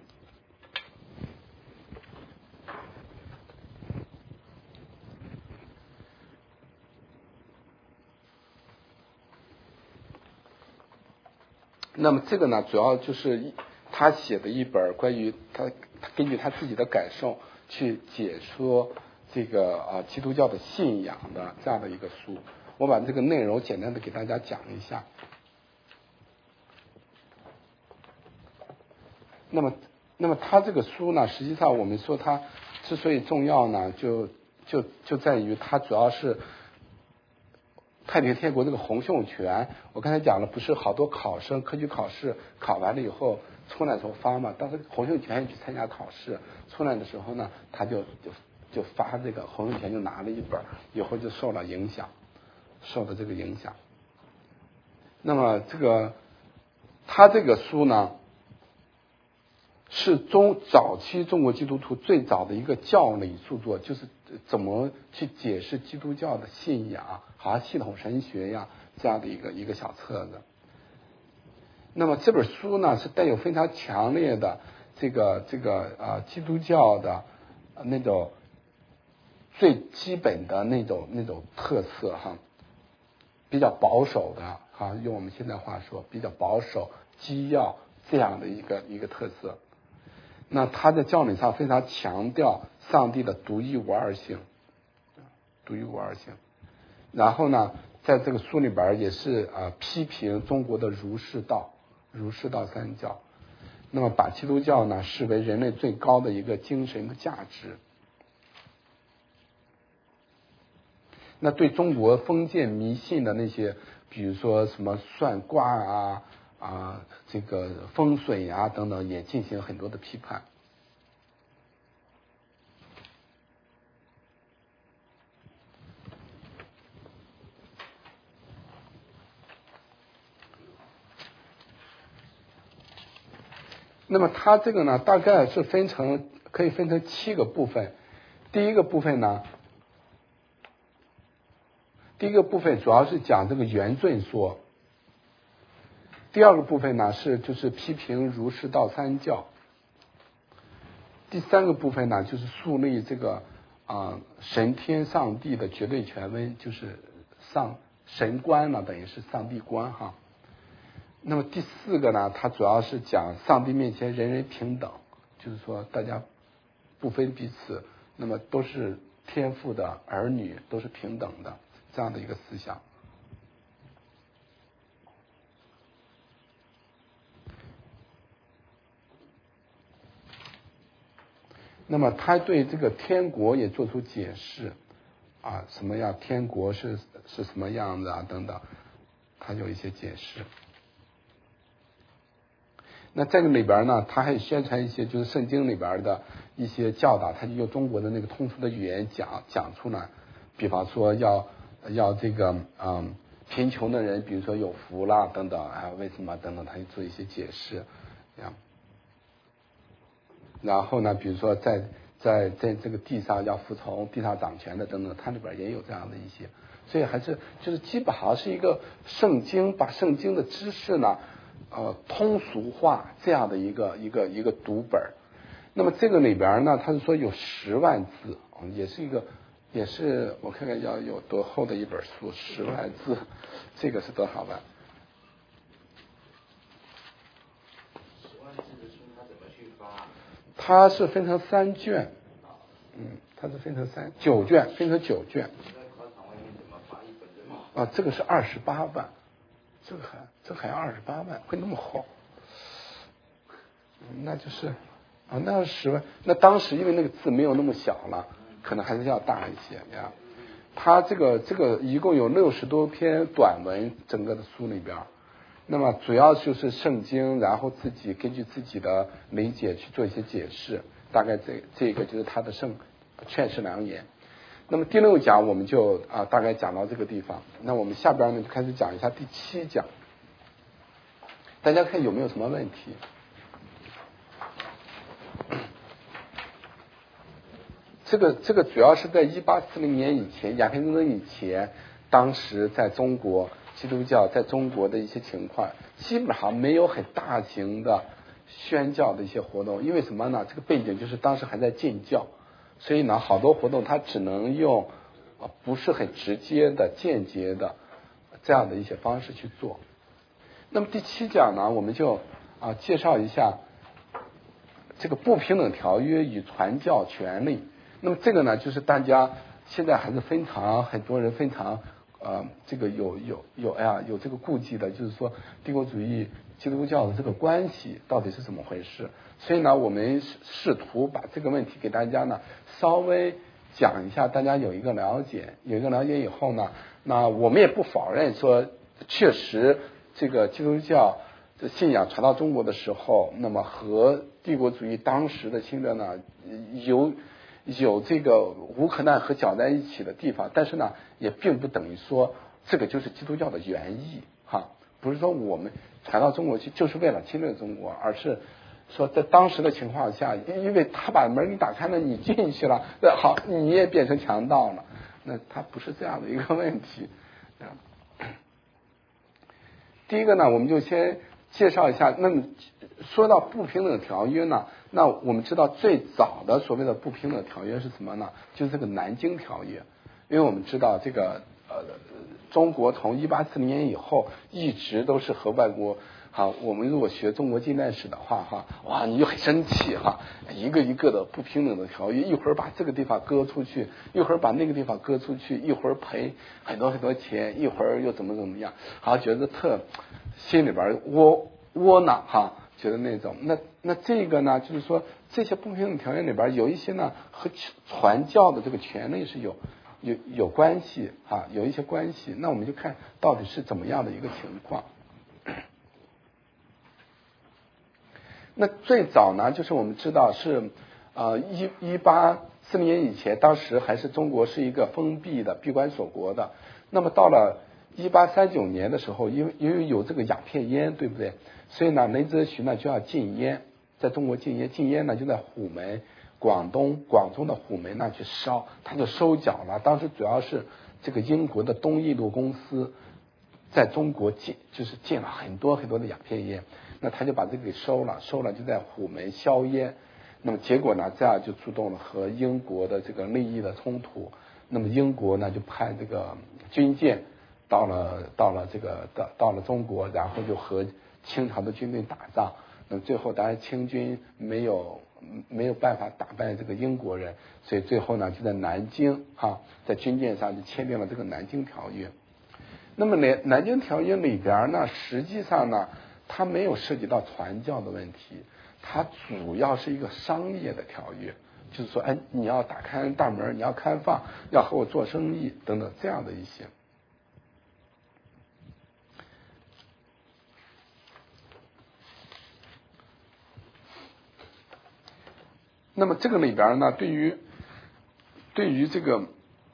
那么这个呢，主要就是他写的一本关于他根据他自己的感受去解说这个基督教的信仰的这样的一个书。我把这个内容简单的给大家讲一下。那么他这个书呢，实际上我们说他之所以重要呢，就在于他主要是太平天国这个洪秀全，我刚才讲了，不是好多考生科举考试考完了以后出来的时候发嘛，当时洪秀全也去参加考试，出来的时候呢，他就发这个，洪秀全就拿了一本，以后就受了这个影响。那么他这个书呢，是早期中国基督徒最早的一个教理著作，就是怎么去解释基督教的信仰，好像系统神学呀这样的一个小册子。那么这本书呢，是带有非常强烈的这个基督教的那种最基本的那种特色比较保守的用我们现在话说比较保守基要这样的一个特色。那他在教理上非常强调上帝的独一无二性。 独一无二性。然后呢，在这个书里边也是批评中国的儒释道三教，那么把基督教呢视为人类最高的一个精神的价值。那对中国封建迷信的那些，比如说什么算卦这个风水等等，也进行很多的批判。那么它这个呢，大概是可以分成7个部分。第一个部分主要是讲这个原罪说。第二个部分呢就是批评儒释道三教。第三个部分呢就是树立这个神天上帝的绝对权威，就是神观等于是上帝观哈。那么第4个呢，它主要是讲上帝面前人人平等，就是说大家不分彼此，那么都是天父的儿女，都是平等的这样的一个思想。那么他对这个天国也做出解释什么样天国是什么样子等等，他有一些解释。那这个里边呢，他还宣传一些就是圣经里边的一些教导，他就用中国的那个通俗的语言讲出来。比方说要这个贫穷的人比如说有福啦等等为什么等等，他就做一些解释这样。然后呢，比如说在这个地上要服从地上掌权的等等，它里边也有这样的一些。所以还是就是基本上是一个圣经，把圣经的知识呢通俗化这样的一个读本。那么这个里边呢，他是说有10万字，也是我看看要有多厚的一本书，10万字，这个是多少万 ？10万字的书他怎么去发？ 它是分成3卷，它是分成9卷，分成9卷。 在考场外面怎么发一本的？ 这个是28万，这还28万，会那么厚？那就是那是10万。那当时因为那个字没有那么小了，可能还是要大一些呀。它这个一共有60多篇短文，整个的书里边。那么主要就是圣经，然后自己根据自己的理解去做一些解释。大概这个就是他的劝世良言。那么第6讲我们就大概讲到这个地方。那我们下边呢就开始讲一下第7讲。大家看有没有什么问题？这个主要是在1840年以前，鸦片战争以前，当时在中国基督教在中国的一些情况，基本上没有很大型的宣教的一些活动。因为什么呢？这个背景就是当时还在禁教，所以呢好多活动它只能用不是很直接的间接的这样的一些方式去做。那么第7讲呢，我们就介绍一下这个不平等条约与传教权利。那么这个呢，就是大家现在还是很多人非常这个有这个顾忌的，就是说帝国主义基督教的这个关系到底是怎么回事。所以呢，我们试图把这个问题给大家呢稍微讲一下，大家有一个了解以后呢，那我们也不否认说确实这个基督教的信仰传到中国的时候，那么和帝国主义当时的侵略呢有这个无可奈何搅在一起的地方，但是呢也并不等于说这个就是基督教的原意不是说我们传到中国去就是为了侵略中国，而是说在当时的情况下，因为他把门给打开了，你进去了，好你也变成强盗了，那它不是这样的一个问题。第一个呢，我们就先介绍一下。那么说到不平等条约呢，那我们知道最早的所谓的不平等条约是什么呢？就是这个南京条约。因为我们知道这个中国从1840年以后一直都是和外国好，我们如果学中国近代史的话哈，哇，你就很生气哈，一个一个的不平等的条约，一会儿把这个地方割出去，一会儿把那个地方割出去，一会儿赔很多很多钱，一会儿又怎么样，好觉得心里边窝囊哈，觉得那种那这个呢，就是说这些不平等条约里边有一些呢和传教的这个权利是有关系啊，有一些关系，那我们就看到底是怎么样的一个情况。那最早呢，就是我们知道是1840年以前，当时还是中国是一个封闭的闭关锁国的。那么到了1839年的时候，因为有这个鸦片烟，对不对？所以呢，雷泽徐呢就要禁烟，在中国禁烟，禁烟呢就在虎门，广中的虎门那去烧，他就收缴了。当时主要是这个英国的东印度公司在中国禁了很多很多的鸦片烟。那他就把这个给收了就在虎门销烟。那么结果呢，这样就触动了和英国的这个利益的冲突。那么英国呢就派这个军舰到了中国，然后就和清朝的军队打仗。那么最后当然清军没有办法打败这个英国人，所以最后呢就在南京在军舰上就签订了这个南京条约。那么南京条约里边呢，实际上呢它没有涉及到传教的问题，它主要是一个商业的条约，就是说你要打开大门，你要开放，要和我做生意等等这样的一些。那么这个里边呢，对于这个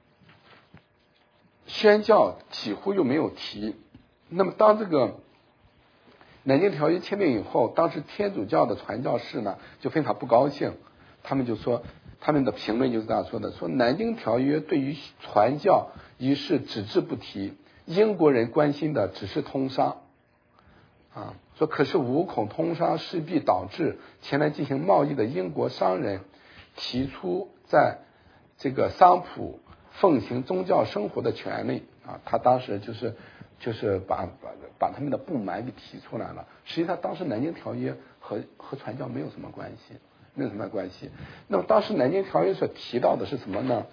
宣教几乎又没有提。那么当这个南京条约签订以后，当时天主教的传教士呢就非常不高兴，他们就说，他们的评论就是这样说的，说南京条约对于传教一事只字不提，英国人关心的只是通商说可是无恐通商势必导致前来进行贸易的英国商人提出在这个商铺奉行宗教生活的权利他当时就是把他们的不满给提出来了。实际上当时南京条约和传教没有什么关系。那么当时南京条约所提到的是什么呢？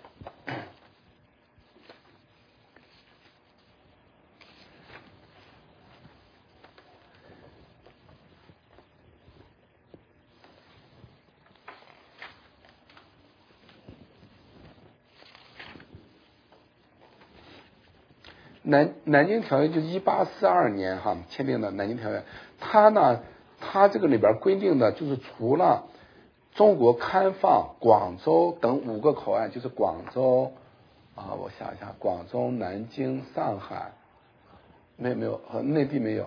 南京条约就1842年签订的南京条约，它这个里边规定的就是除了中国开放广州等5个口岸，就是广州我想一下，广州、南京、上海，没有内地没有，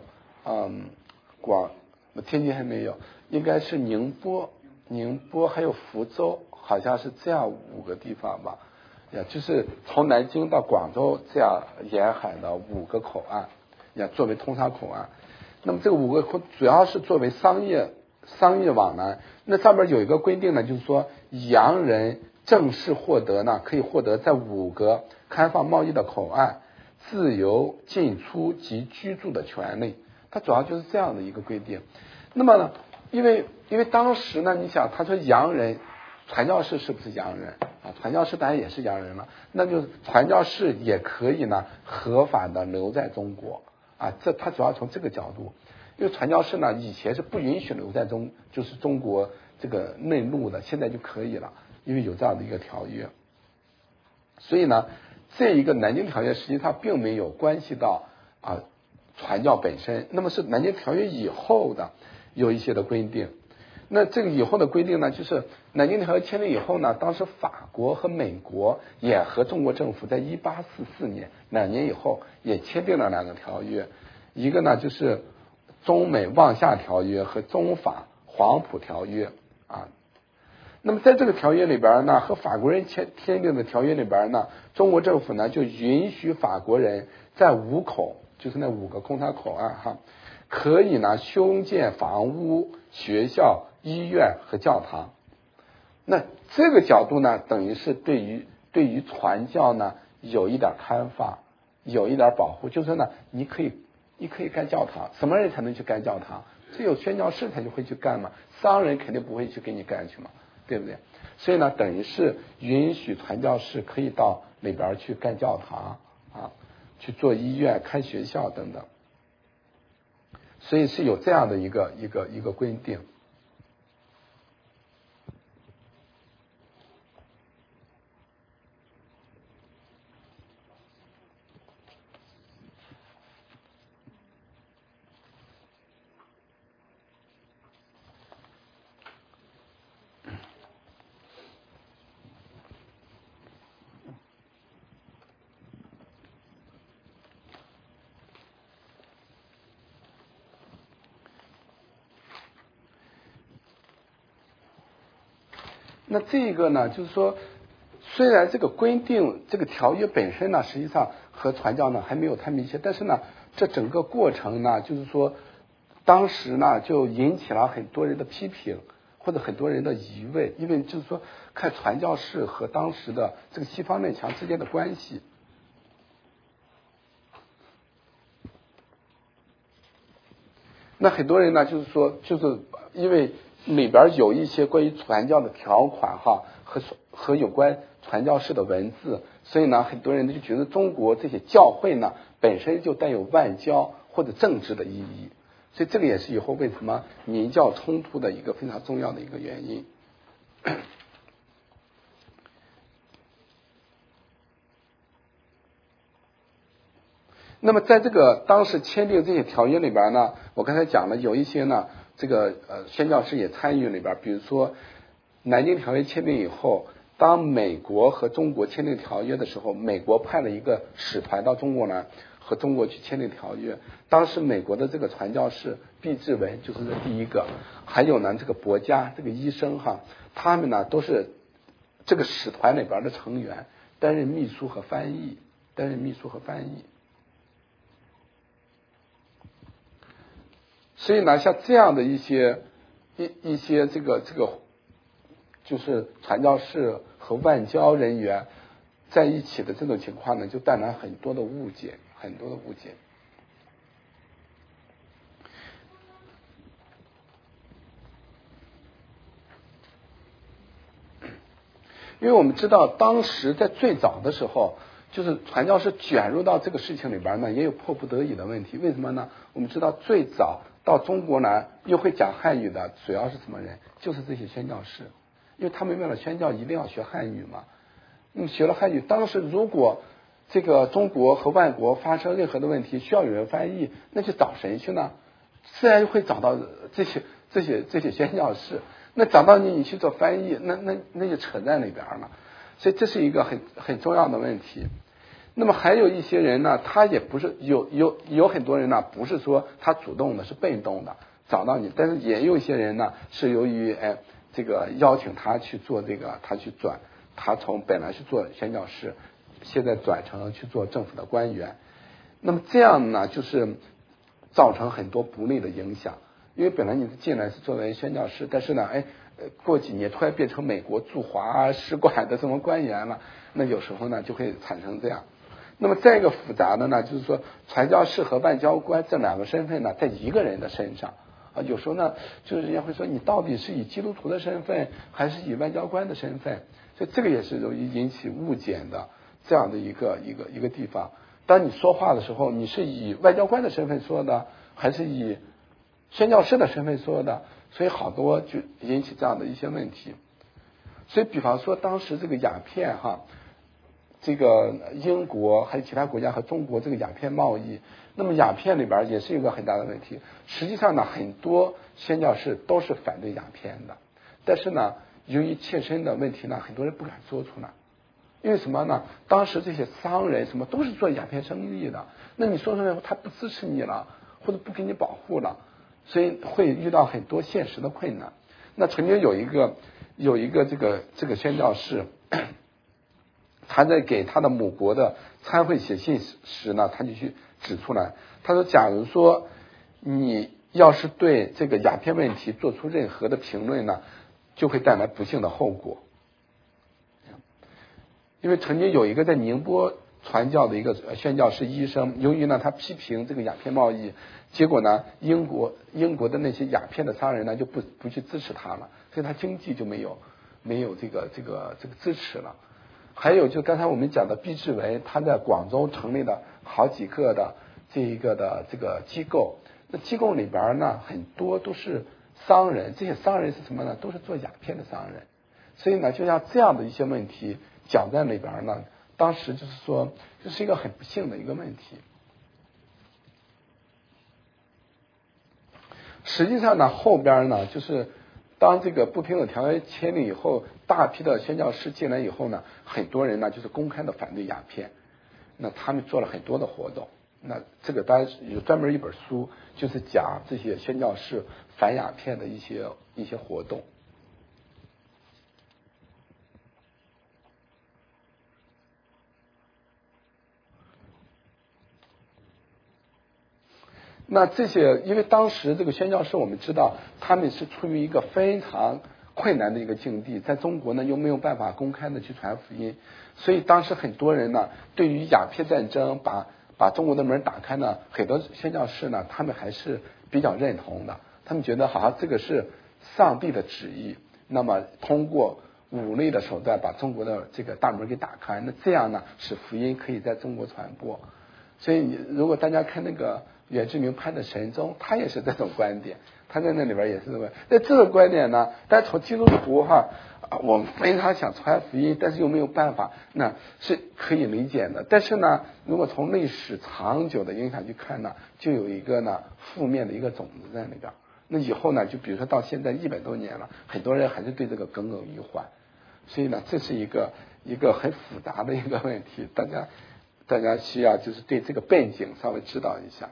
天津还没有，应该是宁波还有福州，好像是这样5个地方吧。就是从南京到广州这样沿海的5个口岸，作为通商口岸。那么这个5个口主要是作为商业往来。那上面有一个规定呢，就是说洋人正式可以获得在5个开放贸易的口岸自由进出及居住的权利。它主要就是这样的一个规定。那么呢，因为当时呢，你想他说洋人，传教士是不是洋人传教士当然也是洋人了，那就是传教士也可以呢合法的留在中国他主要从这个角度。因为传教士呢以前是不允许留在就是中国这个内陆的，现在就可以了，因为有这样的一个条约。所以呢，这一个南京条约实际上并没有关系到传教本身，那么是南京条约以后的有一些的规定。那这个以后的规定呢，就是南京条约签订以后呢，当时法国和美国也和中国政府在1844年2年以后也签订了2个条约，一个呢就是中美望厦条约和中法黄埔条约那么在这个条约里边呢，和法国人签订的条约里边呢，中国政府呢就允许法国人在5口，就是那5个空港口岸可以呢修建房屋、学校、医院和教堂。那这个角度呢，等于是对于传教呢有一点开放，有一点保护，就是说呢，你可以你可以盖教堂，什么人才能去盖教堂？只有宣教士才就会去干嘛，商人肯定不会去给你盖去嘛，对不对？所以呢，等于是允许传教士可以到里边去盖教堂啊，去做医院、开学校等等，所以是有这样的一个规定。那这个呢，就是说，虽然这个规定这个条约本身呢，实际上和传教呢还没有太密切，但是呢，这整个过程呢，就是说，当时呢就引起了很多人的批评，或者很多人的疑问，因为就是说，看传教士和当时的这个西方列强之间的关系。那很多人呢，就是说，就是因为里边有一些关于传教的条款哈，和有关传教士的文字，所以呢，很多人就觉得中国这些教会呢本身就带有外交或者政治的意义，所以这个也是以后为什么民教冲突的一个非常重要的一个原因。那么在这个当时签订这些条约里边呢，我刚才讲了有一些呢，这个宣教士也参与里边，比如说南京条约签订以后，当美国和中国签订条约的时候，美国派了一个使团到中国来和中国去签订条约。当时美国的这个传教士毕志文就是这第一个，还有呢这个伯嘉这个医生哈，他们呢都是这个使团里边的成员，担任秘书和翻译。所以呢，像这样的一些这个就是传教士和外交人员在一起的这种情况呢，就带来很多的误解。因为我们知道，当时在最早的时候，就是传教士卷入到这个事情里边呢，也有迫不得已的问题。为什么呢？我们知道最早到中国来又会讲汉语的，主要是什么人？就是这些宣教士，因为他们为了宣教一定要学汉语嘛。那么学了汉语，当时如果这个中国和外国发生任何的问题，需要有人翻译，那就找谁去呢？自然会找到这些宣教士。那找到你去做翻译，那就扯在那边了。所以这是一个很重要的问题。那么还有一些人呢，他也不是有很多人呢，不是说他主动的，是被动的找到你，但是也有一些人呢，是由于这个邀请他去做这个，他去转，他从本来是做宣教士，现在转成去做政府的官员。那么这样呢，就是造成很多不利的影响。因为本来你进来是作为宣教士，但是呢，过几年突然变成美国驻华使馆的这么官员了，那有时候呢就会产生这样。那么再一个复杂的呢，就是说传教士和外交官这两个身份呢，在一个人的身上啊，有时候呢，就是人家会说你到底是以基督徒的身份，还是以外交官的身份？所以这个也是容易引起误解的这样的一个地方。当你说话的时候，你是以外交官的身份说的，还是以宣教士的身份说的？所以好多就引起这样的一些问题。所以比方说当时这个鸦片哈，这个英国还有其他国家和中国这个鸦片贸易，那么鸦片里边也是一个很大的问题。实际上呢，很多宣教士都是反对鸦片的，但是呢，由于切身的问题呢，很多人不敢说出来。因为什么呢？当时这些商人什么都是做鸦片生意的，那你说出来他不支持你了，或者不给你保护了，所以会遇到很多现实的困难。那曾经有一个这个宣教士，他在给他的母国的参会写信时呢，他就去指出来，他说假如说你要是对这个鸦片问题做出任何的评论呢，就会带来不幸的后果。因为曾经有一个在宁波传教的一个宣教士医生，由于呢他批评这个鸦片贸易，结果呢英国的那些鸦片的商人呢就不去支持他了，所以他经济就没有这个支持了。还有就刚才我们讲的毕志文，他在广州成立了好几个的这个机构，那机构里边呢很多都是商人，这些商人是什么呢？都是做鸦片的商人，所以呢就像这样的一些问题讲在里边呢，当时就是说这是一个很不幸的一个问题。实际上呢后边呢就是当这个不平等条约签订以后，大批的宣教士进来以后呢，很多人呢就是公开的反对鸦片，那他们做了很多的活动，那这个当然有专门一本书就是讲这些宣教士反鸦片的一些活动。那这些因为当时这个宣教士我们知道他们是处于一个非常困难的一个境地，在中国呢又没有办法公开的去传福音，所以当时很多人呢对于鸦片战争把中国的门打开呢，很多宣教士呢他们还是比较认同的，他们觉得好像这个是上帝的旨意，那么通过武力的手段把中国的这个大门给打开，那这样呢使福音可以在中国传播。所以如果大家看那个袁志明拍的《神宗》，他也是这种观点，他在那里边也是这么。那这种观点呢，但从基督徒我们非常想传福音，但是又没有办法，那是可以理解的。但是呢，如果从历史长久的影响去看呢，就有一个呢负面的一个种子在那边。那以后呢，就比如说到现在100多年了，很多人还是对这个耿耿于怀。所以呢，这是一个很复杂的一个问题，大家需要就是对这个背景稍微知道一下。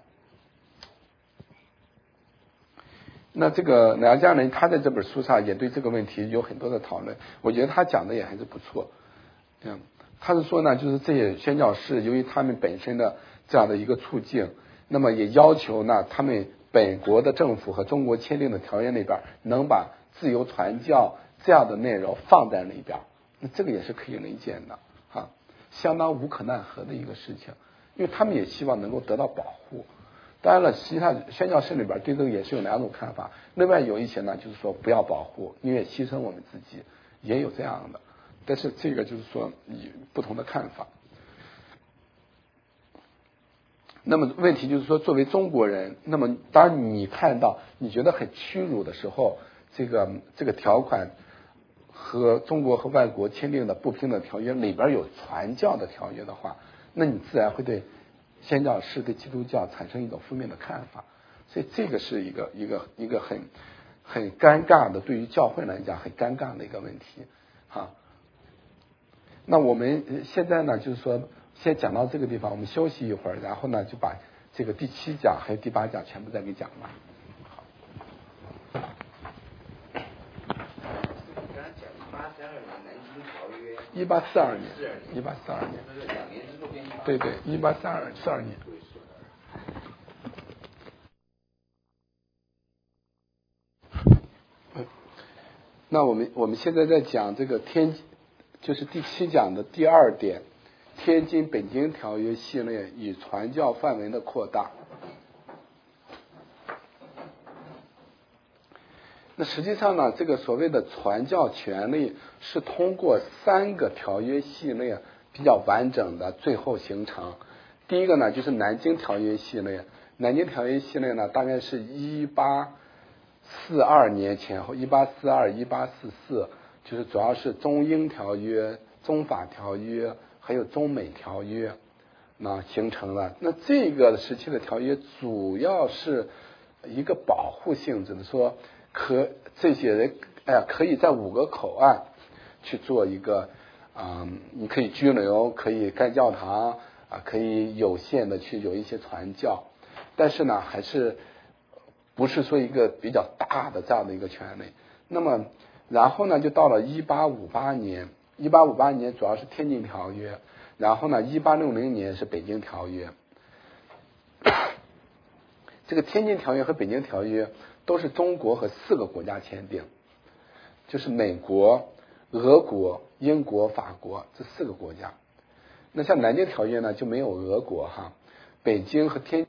那这个梁家仁他在这本书上也对这个问题有很多的讨论，我觉得他讲的也还是不错。他是说呢，就是这些宣教士由于他们本身的这样的一个处境，那么也要求呢他们本国的政府和中国签订的条约里边能把自由传教这样的内容放在里边，那这个也是可以理解的相当无可奈何的一个事情，因为他们也希望能够得到保护。当然了，实际上宣教士里边对这个也是有两种看法，另外有一些呢就是说不要保护，因为牺牲我们自己，也有这样的，但是这个就是说有不同的看法。那么问题就是说，作为中国人，那么当你看到你觉得很屈辱的时候，这个条款和中国和外国签订的不平等条约里边有传教的条约的话，那你自然会对宣教士对基督教产生一种负面的看法，所以这个是一个很尴尬的，对于教会来讲很尴尬的一个问题那我们现在呢就是说先讲到这个地方，我们休息一会儿，然后呢就把这个第7讲还有第8讲全部再给讲完。1842年，对对，1842年。那我们现在在讲这个就是第7讲的第2点，天津本经条约系列与传教范围的扩大。那实际上呢，这个所谓的传教权利是通过3个条约系列比较完整的最后形成。第一个呢就是南京条约系列，南京条约系列呢大概是1842年前后，1842、1844，就是主要是中英条约、中法条约还有中美条约形成了。那这个时期的条约主要是一个保护性质的，说这些人可以在5个口岸去做一个你可以居留，可以盖教堂可以有限的去有一些传教，但是呢还是不是说一个比较大的这样的一个权利。那么然后呢就到了1858年，1858年主要是天津条约，然后呢1860年是北京条约。这个天津条约和北京条约都是中国和4个国家签订，就是美国、俄国、英国、法国这4个国家。 那像南京条约呢就没有俄国哈，北京和天